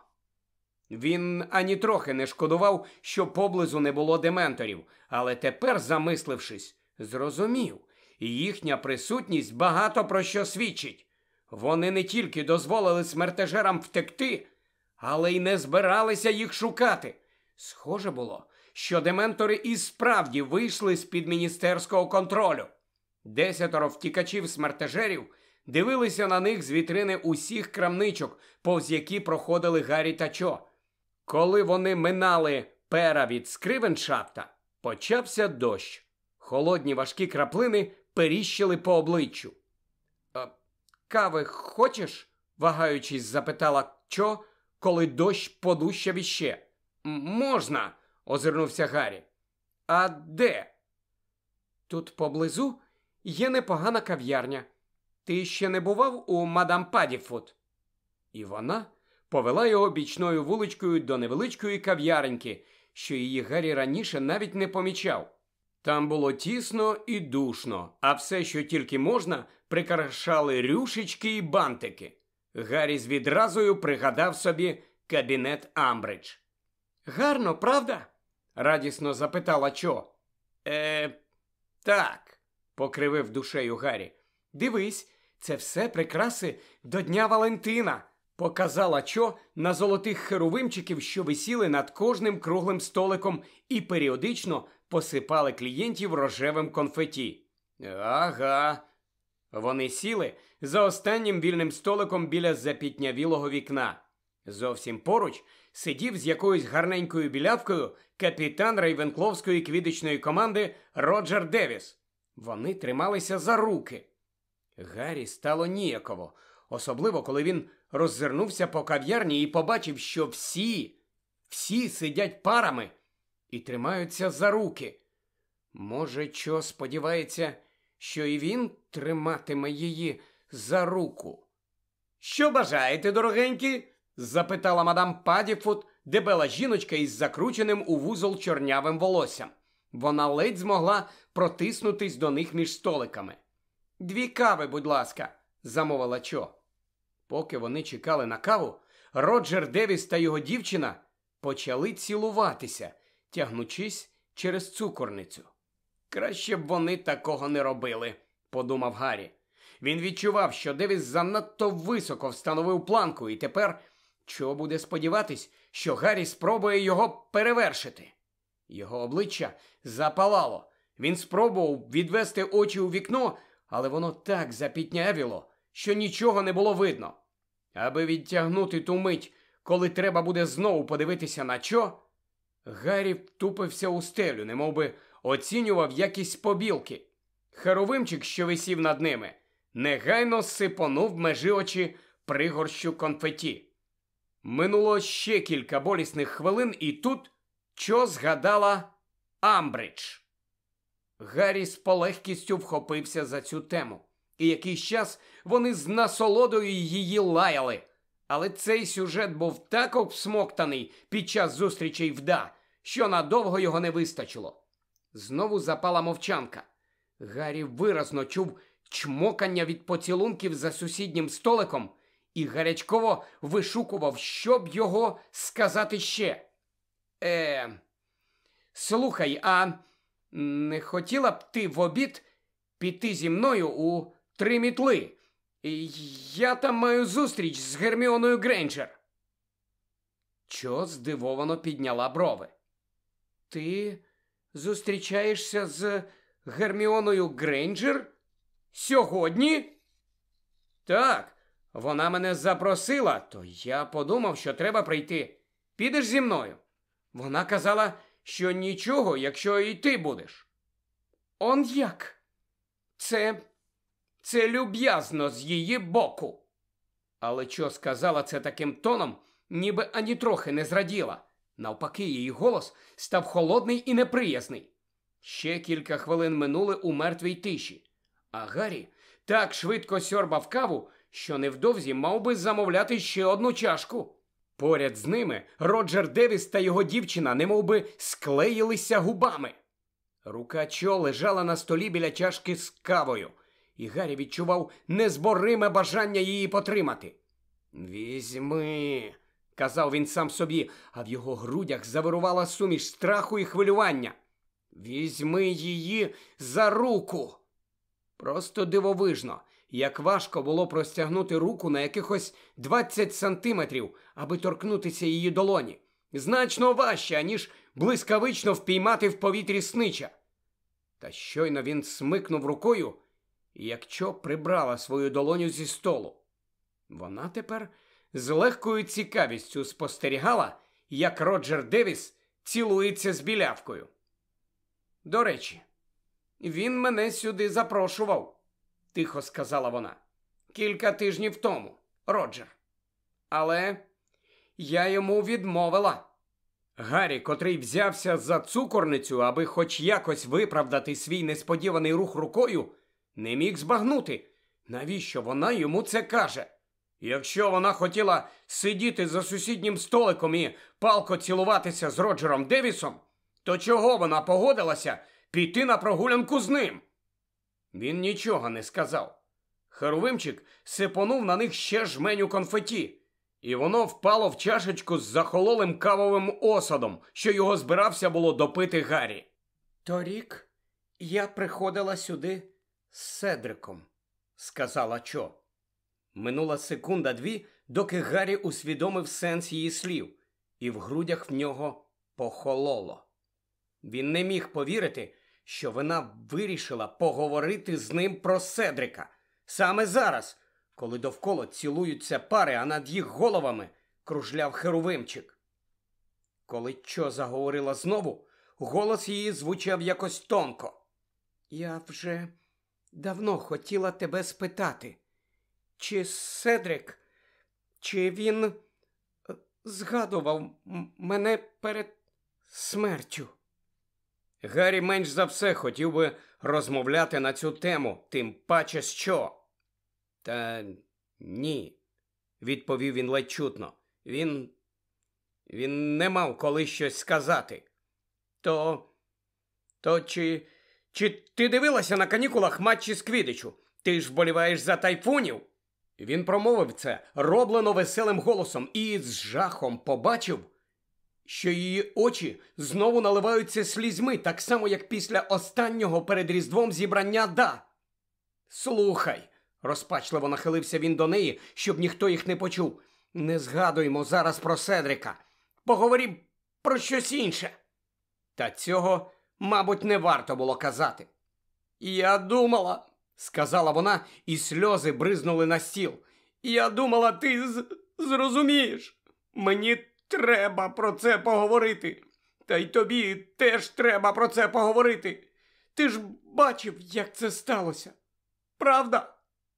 Він ані трохи не шкодував, що поблизу не було дементорів, але тепер, замислившись, зрозумів, їхня присутність багато про що свідчить. Вони не тільки дозволили смертежерам втекти, але й не збиралися їх шукати. Схоже було, що дементори і справді вийшли з-під міністерського контролю. Десятеро втікачів-смертежерів дивилися на них з вітрини усіх крамничок, повз які проходили Гаррі та Чо. Коли вони минали пера від Скривеншафта, почався дощ. Холодні важкі краплини періщили по обличчю. «А, кави хочеш?» – вагаючись, запитала Чо, коли дощ подущав іще. «Можна», – озирнувся Гаррі. «А де?» «Тут поблизу є непогана кав'ярня. Ти ще не бував у мадам Падіфут?» І вона повела його бічною вуличкою до невеличкої кав'яреньки, що її Гаррі раніше навіть не помічав. Там було тісно і душно, а все, що тільки можна, прикрашали рюшечки і бантики. Гаррі з відразою пригадав собі кабінет Амбридж. «Гарно, правда?» – радісно запитала Чо. «Е, так», – покривив душею Гаррі. «Дивись, це все прикраси до Дня Валентина», – показала Чо на золотих херувимчиків, що висіли над кожним круглим столиком і періодично посипали клієнтів рожевим конфеті. «Ага». Вони сіли за останнім вільним столиком біля запітнявілого вікна. Зовсім поруч сидів з якоюсь гарненькою білявкою капітан рейвенкловської квідичної команди Роджер Девіс. Вони трималися за руки. Гаррі стало ніяково, особливо коли він роззирнувся по кав'ярні і побачив, що всі, всі сидять парами і тримаються за руки. Може, Чо сподівається, що і він триматиме її за руку? «Що бажаєте, дорогенькі?» – запитала мадам Падіфут, дебела жіночка із закрученим у вузол чорнявим волоссям. Вона ледь змогла протиснутись до них між столиками. «Дві кави, будь ласка», – замовила Чо. Поки вони чекали на каву, Роджер Девіс та його дівчина почали цілуватися, тягнучись через цукорницю. «Краще б вони такого не робили», – подумав Гаррі. Він відчував, що Девіс занадто високо встановив планку, і тепер Чо буде сподіватись, що Гаррі спробує його перевершити. Його обличчя запалало. Він спробував відвести очі у вікно, але воно так запітнявіло, що нічого не було видно. Аби відтягнути ту мить, коли треба буде знову подивитися на Чо, Гаррі втупився у стелю, немовби оцінював якість побілки. Херовимчик, що висів над ними, негайно сипонув межі очі пригорщу конфеті. Минуло ще кілька болісних хвилин, і тут Чо згадала Амбридж. Гаррі з полегкістю вхопився за цю тему. І якийсь час вони з насолодою її лаяли. Але цей сюжет був так обсмоктаний під час зустрічей вда, що надовго його не вистачило. Знову запала мовчанка. Гаррі виразно чув чмокання від поцілунків за сусіднім столиком і гарячково вишукував, щоб його сказати ще. Е, слухай, а не хотіла б ти в обід піти зі мною у Три мітли? Я там маю зустріч з Герміоною Грейнджер. Чо здивовано підняла брови. Ти зустрічаєшся з Герміоною Грейнджер? Сьогодні? Так, вона мене запросила, то я подумав, що треба прийти. Підеш зі мною? Вона казала, що нічого, якщо і ти будеш. Он як? Це... це люб'язно з її боку. Але Чо сказала це таким тоном, ніби ані трохи не зраділа. Навпаки, її голос став холодний і неприязний. Ще кілька хвилин минули у мертвій тиші. А Гаррі так швидко сьорбав каву, що невдовзі мав би замовляти ще одну чашку. Поряд з ними Роджер Девіс та його дівчина немовби склеїлися губами. Рука Чо лежала на столі біля чашки з кавою, і Гаррі відчував незбориме бажання її потримати. «Візьми», – казав він сам собі, а в його грудях завирувала суміш страху і хвилювання. «Візьми її за руку». Просто дивовижно, як важко було простягнути руку на якихось двадцять сантиметрів, аби торкнутися її долоні. Значно важче, ніж блискавично впіймати в повітрі снича. Та щойно він смикнув рукою, і як Чо прибрала свою долоню зі столу. Вона тепер з легкою цікавістю спостерігала, як Роджер Девіс цілується з білявкою. «До речі, він мене сюди запрошував», – тихо сказала вона. «Кілька тижнів тому, Роджер. Але я йому відмовила». Гаррі, котрий взявся за цукорницю, аби хоч якось виправдати свій несподіваний рух рукою, не міг збагнути, навіщо вона йому це каже. Якщо вона хотіла сидіти за сусіднім столиком і палко цілуватися з Роджером Девісом, то чого вона погодилася піти на прогулянку з ним? Він нічого не сказав. Херувимчик сипонув на них ще жменю конфеті, і воно впало в чашечку з захололим кавовим осадом, що його збирався було допити Гаррі. «Торік я приходила сюди з Седриком», – сказала Чо. Минула секунда-дві, доки Гаррі усвідомив сенс її слів, і в грудях в нього похололо. Він не міг повірити, що вона вирішила поговорити з ним про Седрика. Саме зараз, коли довкола цілуються пари, а над їх головами кружляв Херувимчик. Коли Чо заговорила знову, голос її звучав якось тонко. «Я вже давно хотіла тебе спитати, чи Седрик, чи він згадував мене перед смертю?» Гаррі менш за все хотів би розмовляти на цю тему, тим паче з Чо. «Та ні», – відповів він ледь чутно. Він... він не мав коли щось сказати. «То... то чи... чи ти дивилася на канікулах матчі з Квіддичу? Ти ж вболіваєш за Тайфунів?» Він промовив це роблено веселим голосом і з жахом побачив, що її очі знову наливаються слізьми, так само, як після останнього перед Різдвом зібрання «Да». «Слухай», – розпачливо нахилився він до неї, щоб ніхто їх не почув, – «не згадуймо зараз про Седрика. Поговоримо про щось інше». Та цього, мабуть, не варто було казати. «Я думала», – сказала вона, і сльози бризнули на стіл. «Я думала, ти з... зрозумієш. Мені треба про це поговорити. Та й тобі теж треба про це поговорити. Ти ж бачив, як це сталося. Правда?»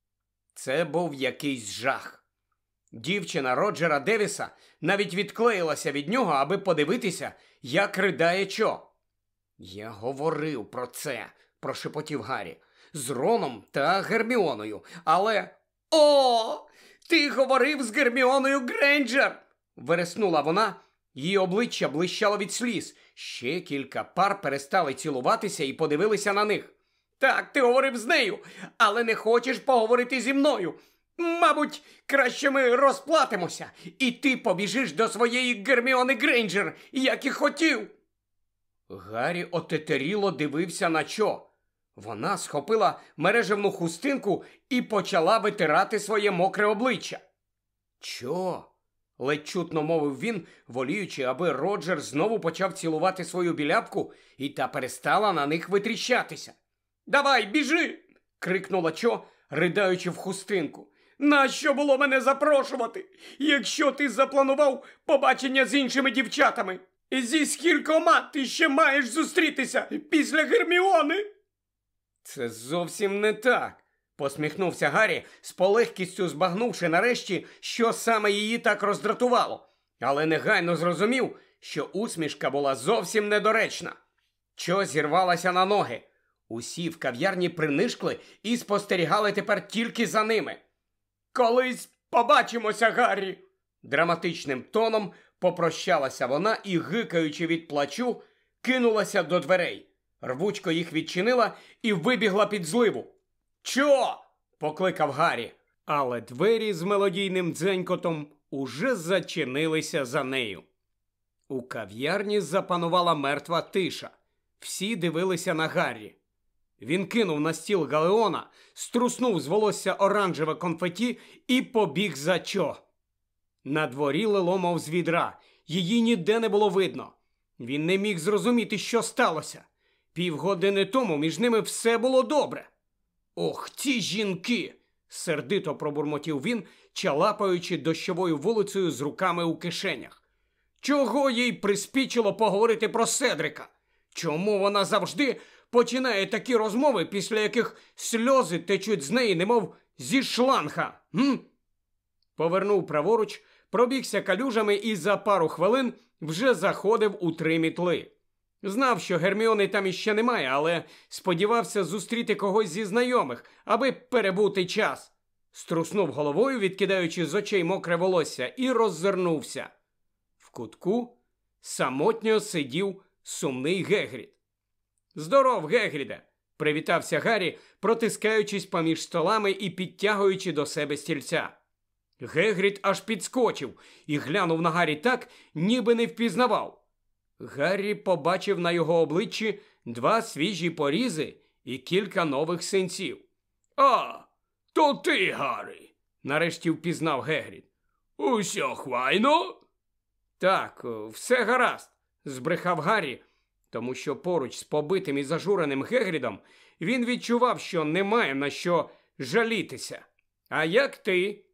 Це був якийсь жах. Дівчина Роджера Девіса навіть відклеїлася від нього, аби подивитися, як ридає Чо. «Я говорив про це», – прошепотів Гаррі, – «з Роном та Герміоною, але...» «О, ти говорив з Герміоною Грейнджер!» – вереснула вона. Її обличчя блищало від сліз. Ще кілька пар перестали цілуватися і подивилися на них. «Так, ти говорив з нею, але не хочеш поговорити зі мною. Мабуть, краще ми розплатимося, і ти побіжиш до своєї Герміони Грейнджер, як і хотів». Гаррі отетеріло дивився на Чо. Вона схопила мережевну хустинку і почала витирати своє мокре обличчя. «Чо?» – ледь чутно мовив він, воліючи, аби Роджер знову почав цілувати свою білявку, і та перестала на них витріщатися. «Давай, біжи!» – крикнула Чо, ридаючи в хустинку. «Нащо було мене запрошувати, якщо ти запланував побачення з іншими дівчатами? Зі скількома ти ще маєш зустрітися після Герміони?» «Це зовсім не так», – посміхнувся Гаррі, з полегкістю збагнувши нарешті, що саме її так роздратувало. Але негайно зрозумів, що усмішка була зовсім недоречна. Чо зірвалася на ноги. Усі в кав'ярні принишкли і спостерігали тепер тільки за ними. «Колись побачимося, Гаррі!» Драматичним тоном попрощалася вона і, гикаючи від плачу, кинулася до дверей. Рвучко їх відчинила і вибігла під зливу. «Чо?» – покликав Гаррі. Але двері з мелодійним дзенькотом уже зачинилися за нею. У кав'ярні запанувала мертва тиша. Всі дивилися на Гаррі. Він кинув на стіл галеона, струснув з волосся оранжеве конфеті і побіг за Чо. На дворі лило, мов з відра. Її ніде не було видно. Він не міг зрозуміти, що сталося. Півгодини тому між ними все було добре. «Ох, ті жінки!» – сердито пробурмотів він, чалапаючи дощовою вулицею з руками у кишенях. Чого їй приспічило поговорити про Седрика? Чому вона завжди починає такі розмови, після яких сльози течуть з неї, немов зі шланга? М? Повернув праворуч, пробігся калюжами і за пару хвилин вже заходив у три мітли. Знав, що Герміони там іще немає, але сподівався зустріти когось зі знайомих, аби перебути час. Струснув головою, відкидаючи з очей мокре волосся, і роззирнувся. В кутку самотньо сидів сумний Гегрід. «Здоров, Гегріде!» – привітався Гаррі, протискаючись поміж столами і підтягуючи до себе стільця. Гегрід аж підскочив і глянув на Гаррі так, ніби не впізнавав. Гаррі побачив на його обличчі два свіжі порізи і кілька нових синців. «А, то ти, Гаррі!» – нарешті впізнав Гегрід. «Усьо хвайно?» «Так, все гаразд», – збрехав Гаррі, тому що поруч з побитим і зажуреним Гегрідом він відчував, що немає на що жалітися. «А як ти?»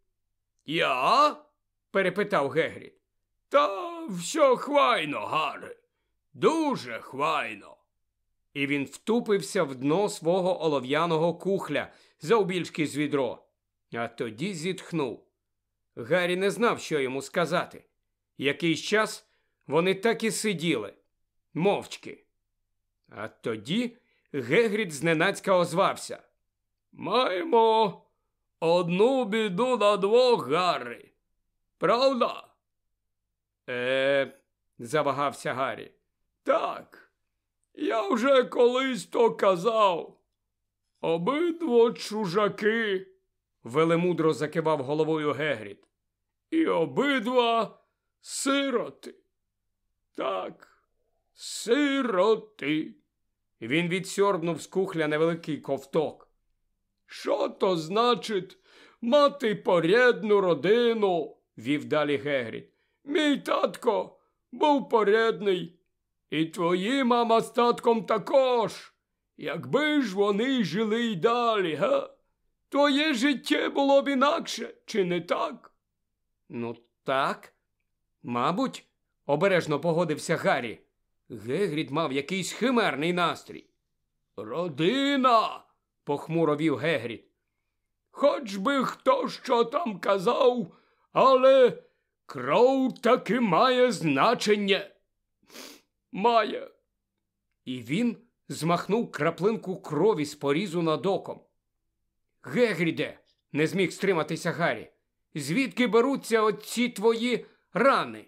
«Я?» – перепитав Гегрід. «Та все хвайно, Гаррі, дуже хвайно». І він втупився в дно свого олов'яного кухля завбільшки з відро. А тоді зітхнув. Гаррі не знав, що йому сказати. Якийсь час вони так і сиділи, мовчки. А тоді Гегрід зненацька озвався. «Маємо одну біду на двох, Гаррі. Правда?» Е, завагався Гаррі. «Так, я вже колись то казав. Обидво чужаки», – велемудро закивав головою Гегрід. «І обидва сироти. Так, сироти». Він відсьорбнув з кухля невеликий ковток. «Що то значить мати порядну родину?» – вів далі Гегрід. «Мій татко був порядний. І твої мама з татком також. Якби ж вони жили й далі, га? Твоє життя було б інакше, чи не так?» «Ну так, мабуть», – обережно погодився Гаррі. Гегрід мав якийсь химерний настрій. «Родина!» – похмуро вів Гегрід. «Хоч би хто що там казав, але кров таки має значення. Має». І він змахнув краплинку крові з порізу над оком. «Гегріде!» – не зміг стриматися Гаррі. «Звідки беруться оці твої рани?»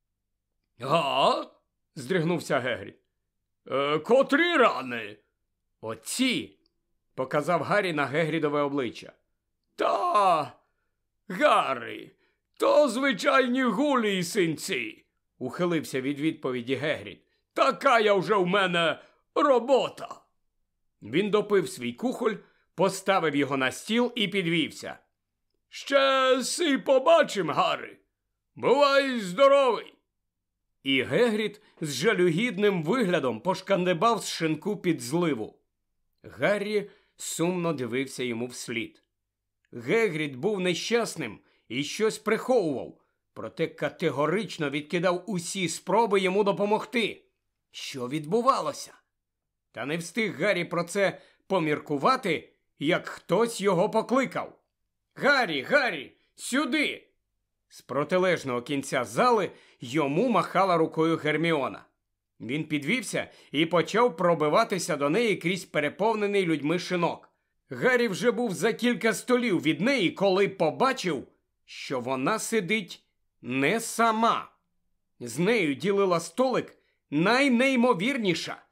«Га?» – здригнувся Гегрід. Е, «Котрі рани?» «Оці!» – показав Гаррі на Гегрідове обличчя. «Та, Гаррі, то звичайні гулі й синці», – ухилився від відповіді Гегрід. «Така я вже в мене робота». Він допив свій кухоль, поставив його на стіл і підвівся. «Ще си побачим, Гаррі. Бувай здоровий!» І Гегрід з жалюгідним виглядом пошкандибав з шинку під зливу. Гаррі сумно дивився йому вслід. Гегрід був нещасним і щось приховував, проте категорично відкидав усі спроби йому допомогти. Що відбувалося? Та не встиг Гаррі про це поміркувати, як хтось його покликав. «Гаррі, Гаррі, сюди!» З протилежного кінця зали йому махала рукою Герміона. Він підвівся і почав пробиватися до неї крізь переповнений людьми шинок. Гаррі вже був за кілька столів від неї, коли побачив, що вона сидить не сама. З нею ділила столик найнеймовірніша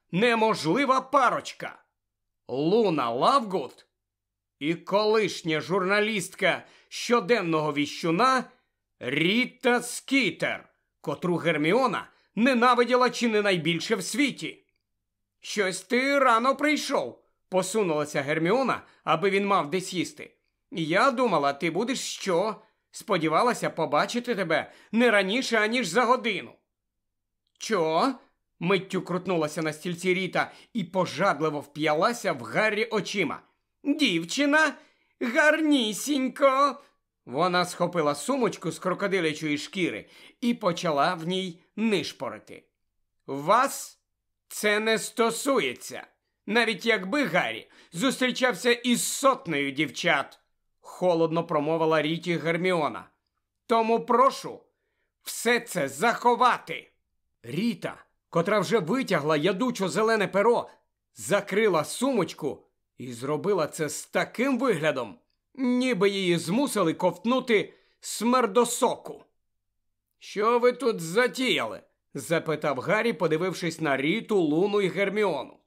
неможлива парочка. Луна Лавгуд і колишня журналістка щоденного віщуна Ріта Скітер, котру Герміона ненавиділа чи не найбільше в світі. «Щось ти рано прийшов», – посунулася Герміона, аби він мав де сісти. «Я думала, ти будеш що? Сподівалася побачити тебе не раніше, аніж за годину». «Чо?» – миттю крутнулася на стільці Ріта і пожадливо вп'ялася в Гаррі очима. «Дівчина? Гарнісінько!» Вона схопила сумочку з крокодилячої шкіри і почала в ній нишпорити. «Вас це не стосується, навіть якби Гаррі зустрічався із сотнею дівчат», – холодно промовила Ріті Герміона. «Тому прошу все це заховати». Ріта, котра вже витягла ядучо зелене перо, закрила сумочку і зробила це з таким виглядом, ніби її змусили ковтнути смердосоку. «Що ви тут затіяли?» – запитав Гаррі, подивившись на Ріту, Луну і Герміону.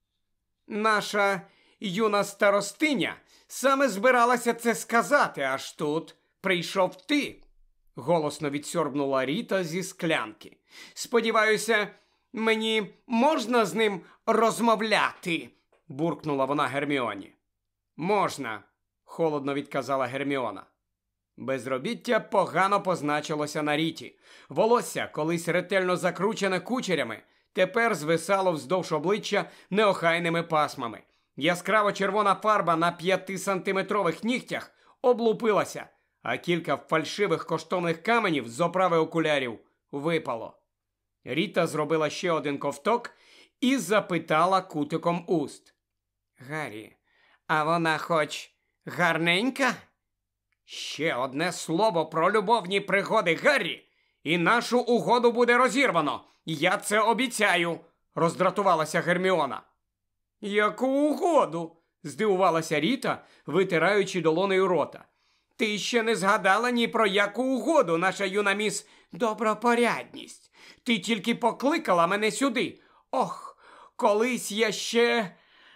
«Наша юна старостиня саме збиралася це сказати, аж тут прийшов ти», – голосно відсьорбнула Ріта зі склянки. «Сподіваюся, мені можна з ним розмовляти?» – буркнула вона Герміоні. «Можна», – холодно відказала Герміона. Безробіття погано позначилося на Ріті. Волосся, колись ретельно закручене кучерями, тепер звисало вздовж обличчя неохайними пасмами. Яскраво червона фарба на п'ятисантиметрових нігтях облупилася, а кілька фальшивих коштовних каменів з оправи окулярів випало. Ріта зробила ще один ковток і запитала кутиком уст. «Гаррі, а вона хоч гарненька?» «Ще одне слово про любовні пригоди, Гаррі, і нашу угоду буде розірвано. Я це обіцяю», – роздратувалася Герміона. «Яку угоду?» – здивувалася Ріта, витираючи долонею рота. «Ти ще не згадала ні про яку угоду, наша юна міс добропорядність. Ти тільки покликала мене сюди. Ох, колись я ще...»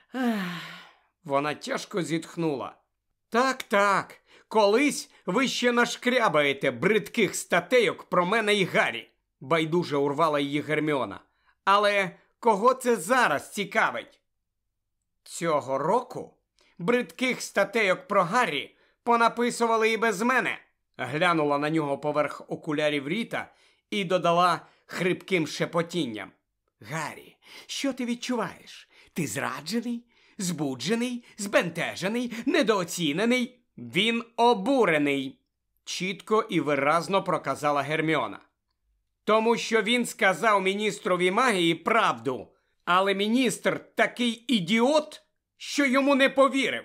Вона тяжко зітхнула. «Так, так, колись ви ще нашкрябаєте бридких статейок про мене і Гаррі», – байдуже урвала її Герміона. «Але кого це зараз цікавить?» «Цього року бридких статейок про Гаррі понаписували і без мене», – глянула на нього поверх окулярів Ріта і додала хрипким шепотінням. «Гаррі, що ти відчуваєш? Ти зраджений? Збуджений? Збентежений? Недооцінений?» «Він обурений», – чітко і виразно проказала Герміона. «Тому що він сказав міністрові магії правду, але міністр такий ідіот, що йому не повірив».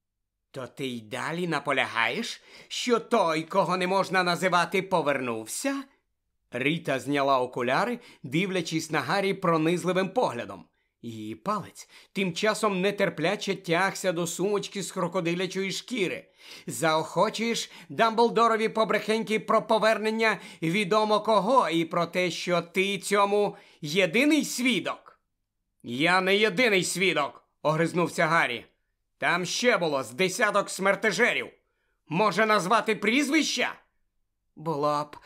«То ти й далі наполягаєш, що той, кого не можна називати, повернувся?» Ріта зняла окуляри, дивлячись на Гаррі пронизливим поглядом. Її палець тим часом нетерпляче тягся до сумочки з крокодилячої шкіри. «Заохочуєш Дамблдорові побрехеньки про повернення відомо кого і про те, що ти цьому єдиний свідок?» «Я не єдиний свідок», – огризнувся Гаррі. «Там ще було з десяток смертежерів. Може назвати прізвища?» «Було б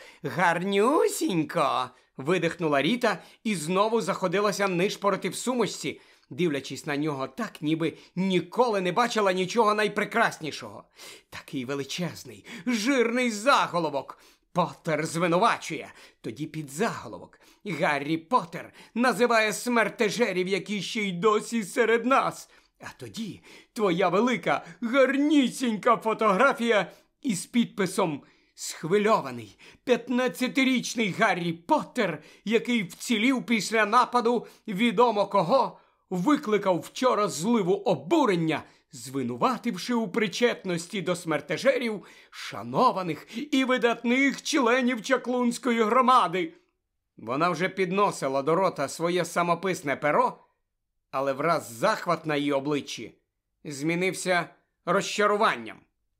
гарнюсінько», – видихнула Ріта і знову заходилася нишпорити в сумочці, дивлячись на нього так, ніби ніколи не бачила нічого найпрекраснішого. Такий величезний, жирний заголовок. «Поттер звинувачує», тоді підзаголовок. «Гаррі Поттер називає смертежерів, які ще й досі серед нас». А тоді твоя велика, гарнісінька фотографія із підписом «Схвильований п'ятнадцятирічний Гаррі Поттер, який вцілів після нападу відомо кого, викликав вчора зливу обурення, звинувативши у причетності до смертежерів шанованих і видатних членів чаклунської громади». Вона вже підносила до рота своє самописне перо, але враз захват на її обличчі змінився розчаруванням.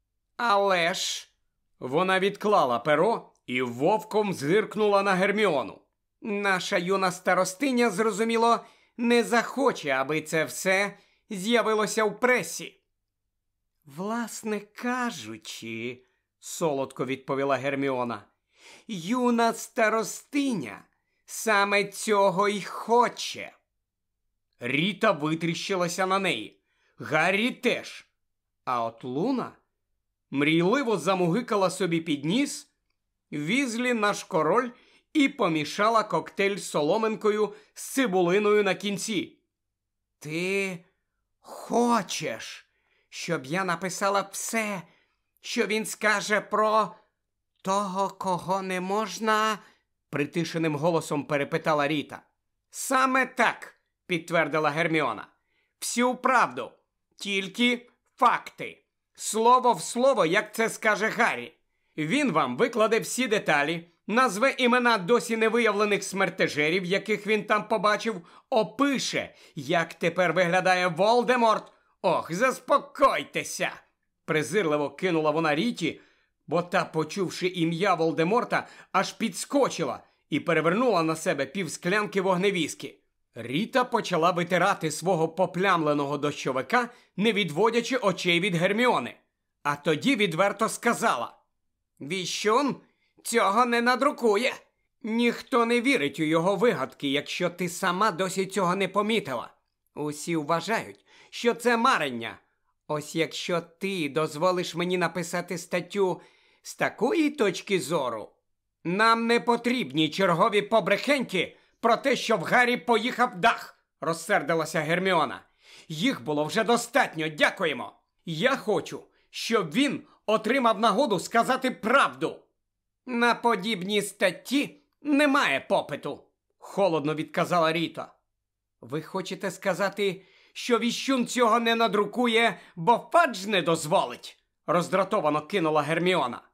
«Але ж...» Вона відклала перо і вовком зиркнула на Герміону. «Наша юна старостиня, зрозуміло, не захоче, аби це все з'явилося в пресі. Власне кажучи, солодко відповіла Герміона, юна старостиня саме цього й хоче. Ріта витріщилася на неї. Гаррі теж. А от Луна мрійливо замугикала собі під ніс. Візлі наш король і помішала коктейль з соломинкою з цибулиною на кінці. Ти хочеш, щоб я написала все, що він скаже про того, кого не можна? Притишеним голосом перепитала Ріта. Саме так, підтвердила Герміона. Всю правду, тільки факти. Слово в слово, як це скаже Гаррі. Він вам викладе всі деталі, назве імена досі невиявлених смертежерів, яких він там побачив, опише, як тепер виглядає Волдеморт. Ох, заспокойтеся! Презирливо кинула вона Ріті, бо та, почувши ім'я Волдеморта, аж підскочила і перевернула на себе півсклянки вогневіски. Ріта почала витирати свого поплямленого дощовика, не відводячи очей від Герміони. А тоді відверто сказала: «Віщун цього не надрукує. Ніхто не вірить у його вигадки, якщо ти сама досі цього не помітила. Усі вважають, що це марення. Ось якщо ти дозволиш мені написати статтю з такої точки зору, нам не потрібні чергові побрехеньки про те, що в Гаррі поїхав дах», – розсердилася Герміона. «Їх було вже достатньо, дякуємо. Я хочу, щоб він отримав нагоду сказати правду». «На подібні статті немає попиту», – холодно відказала Ріта. «Ви хочете сказати, що Віщун цього не надрукує, бо Фадж не дозволить?» – роздратовано кинула Герміона.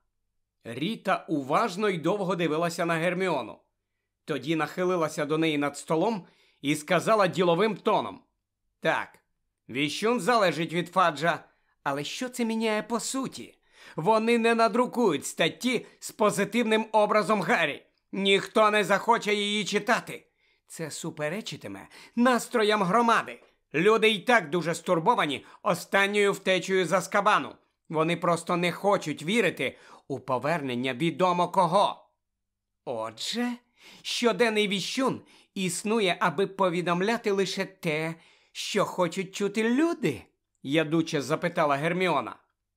Ріта уважно й довго дивилася на Герміону. Тоді нахилилася до неї над столом і сказала діловим тоном: «Так, Віщун залежить від Фаджа, але що це міняє по суті? Вони не надрукують статті з позитивним образом Гаррі. Ніхто не захоче її читати. Це суперечитиме настроям громади. Люди й так дуже стурбовані останньою втечею з Азкабану. Вони просто не хочуть вірити у повернення відомо кого. Отже, щоденний Віщун існує, аби повідомляти лише те, що хочуть чути люди?» – ядуче запитала Герміона.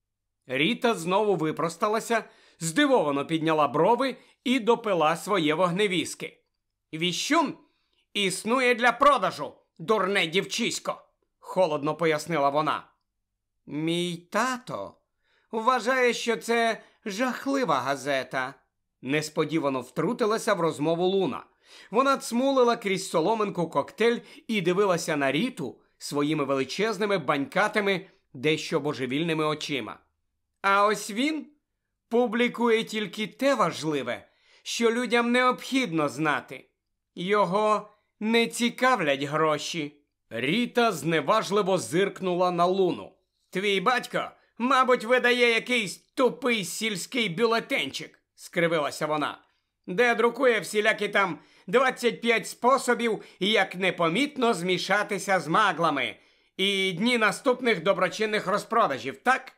Ріта знову випросталася, здивовано підняла брови і допила своє вогневіски. «Віщун існує для продажу, дурне дівчисько», – холодно пояснила вона. «Мій тато вважає, що це жахлива газета», – несподівано втрутилася в розмову Луна. Вона цмулила крізь соломинку коктейль і дивилася на Ріту своїми величезними банькатими, дещо божевільними очима. «А ось він публікує тільки те важливе, що людям необхідно знати. Його не цікавлять гроші». Ріта зневажливо зиркнула на Луну. «Твій батько, мабуть, видає якийсь тупий сільський бюлетенчик», – скривилася вона, «де друкує всілякі там двадцять п'ять способів, як непомітно змішатися з маглами, і дні наступних доброчинних розпродажів, так?»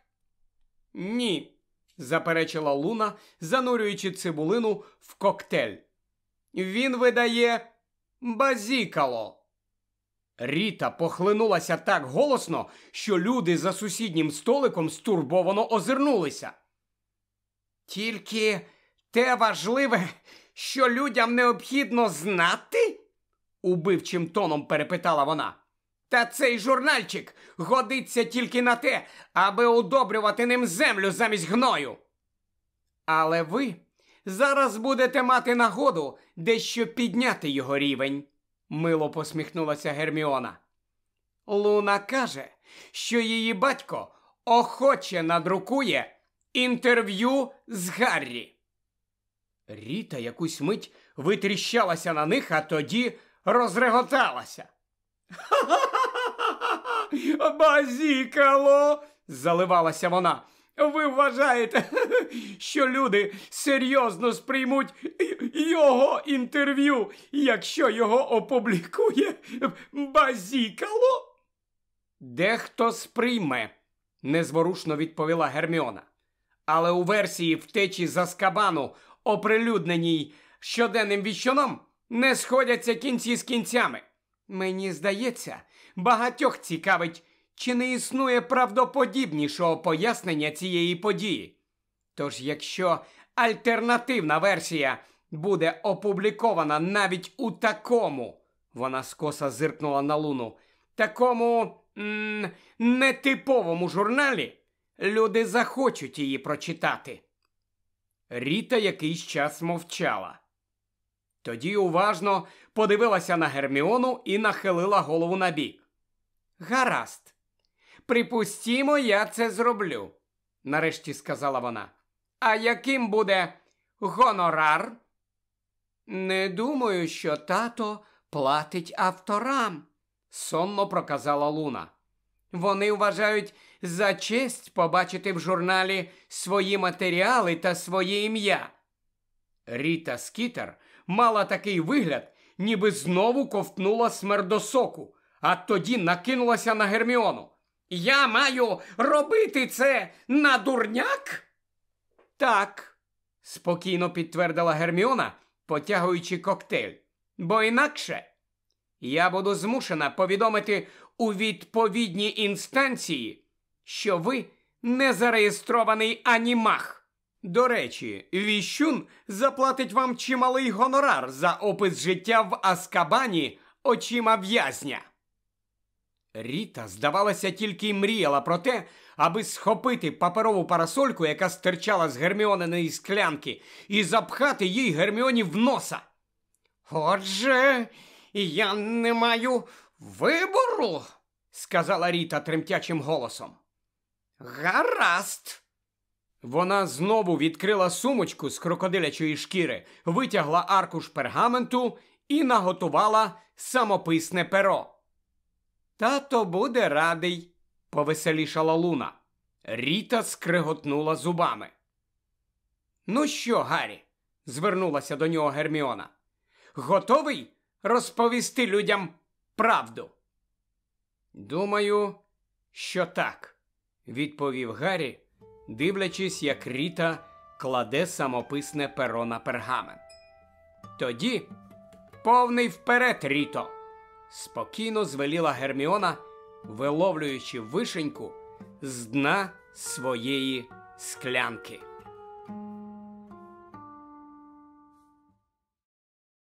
«Ні», – заперечила Луна, занурюючи цибулину в коктейль. «Він видає базікало». Ріта похлинулася так голосно, що люди за сусіднім столиком стурбовано озирнулися. «Тільки те важливе, що людям необхідно знати?» – убивчим тоном перепитала вона. «Та цей журнальчик годиться тільки на те, аби удобрювати ним землю замість гною». «Але ви зараз будете мати нагоду дещо підняти його рівень», – мило посміхнулася Герміона. «Луна каже, що її батько охоче надрукує інтерв'ю з Гаррі». Ріта якусь мить витріщалася на них, а тоді розреготалася. «Ха-ха-ха! Базікало!» – заливалася вона. Ви вважаєте, що люди серйозно сприймуть його інтерв'ю, якщо його опублікує Базікало? Дехто сприйме, незворушно відповіла Герміона. Але у версії втечі з Азкабану, оприлюдненій щоденним віщуном, не сходяться кінці з кінцями. Мені здається, багатьох цікавить, чи не існує правдоподібнішого пояснення цієї події. Тож, якщо альтернативна версія буде опублікована навіть у такому, вона скоса зиркнула на Луну, такому м- нетиповому журналі, люди захочуть її прочитати. Ріта якийсь час мовчала. Тоді уважно подивилася на Герміону і нахилила голову набік. Гаразд. Припустімо, я це зроблю, нарешті сказала вона. А яким буде гонорар? Не думаю, що тато платить авторам, сонно проказала Луна. Вони вважають за честь побачити в журналі свої матеріали та своє ім'я. Ріта Скітер мала такий вигляд, ніби знову ковтнула смердосоку, а тоді накинулася на Герміону. Я маю робити це на дурняк? Так, спокійно підтвердила Герміона, потягуючи коктейль. Бо інакше я буду змушена повідомити у відповідній інстанції, що ви не зареєстрований анімах. До речі, віщун заплатить вам чималий гонорар за опис життя в Азкабані очима в'язня. Ріта, здавалося, тільки й мріяла про те, аби схопити паперову парасольку, яка стирчала з Герміониної склянки, і запхати їй Герміоні в носа. Отже, я не маю вибору, сказала Ріта тремтячим голосом. Гаразд. Вона знову відкрила сумочку з крокодилячої шкіри, витягла аркуш пергаменту і наготувала самописне перо. Тато буде радий, повеселішала Луна. Ріта скриготнула зубами. Ну що, Гаррі, звернулася до нього Герміона. Готовий розповісти людям правду? Думаю, що так, відповів Гаррі, дивлячись, як Ріта кладе самописне перо на пергамент. Тоді повний вперед, Ріто, спокійно звеліла Герміона, виловлюючи вишеньку з дна своєї склянки.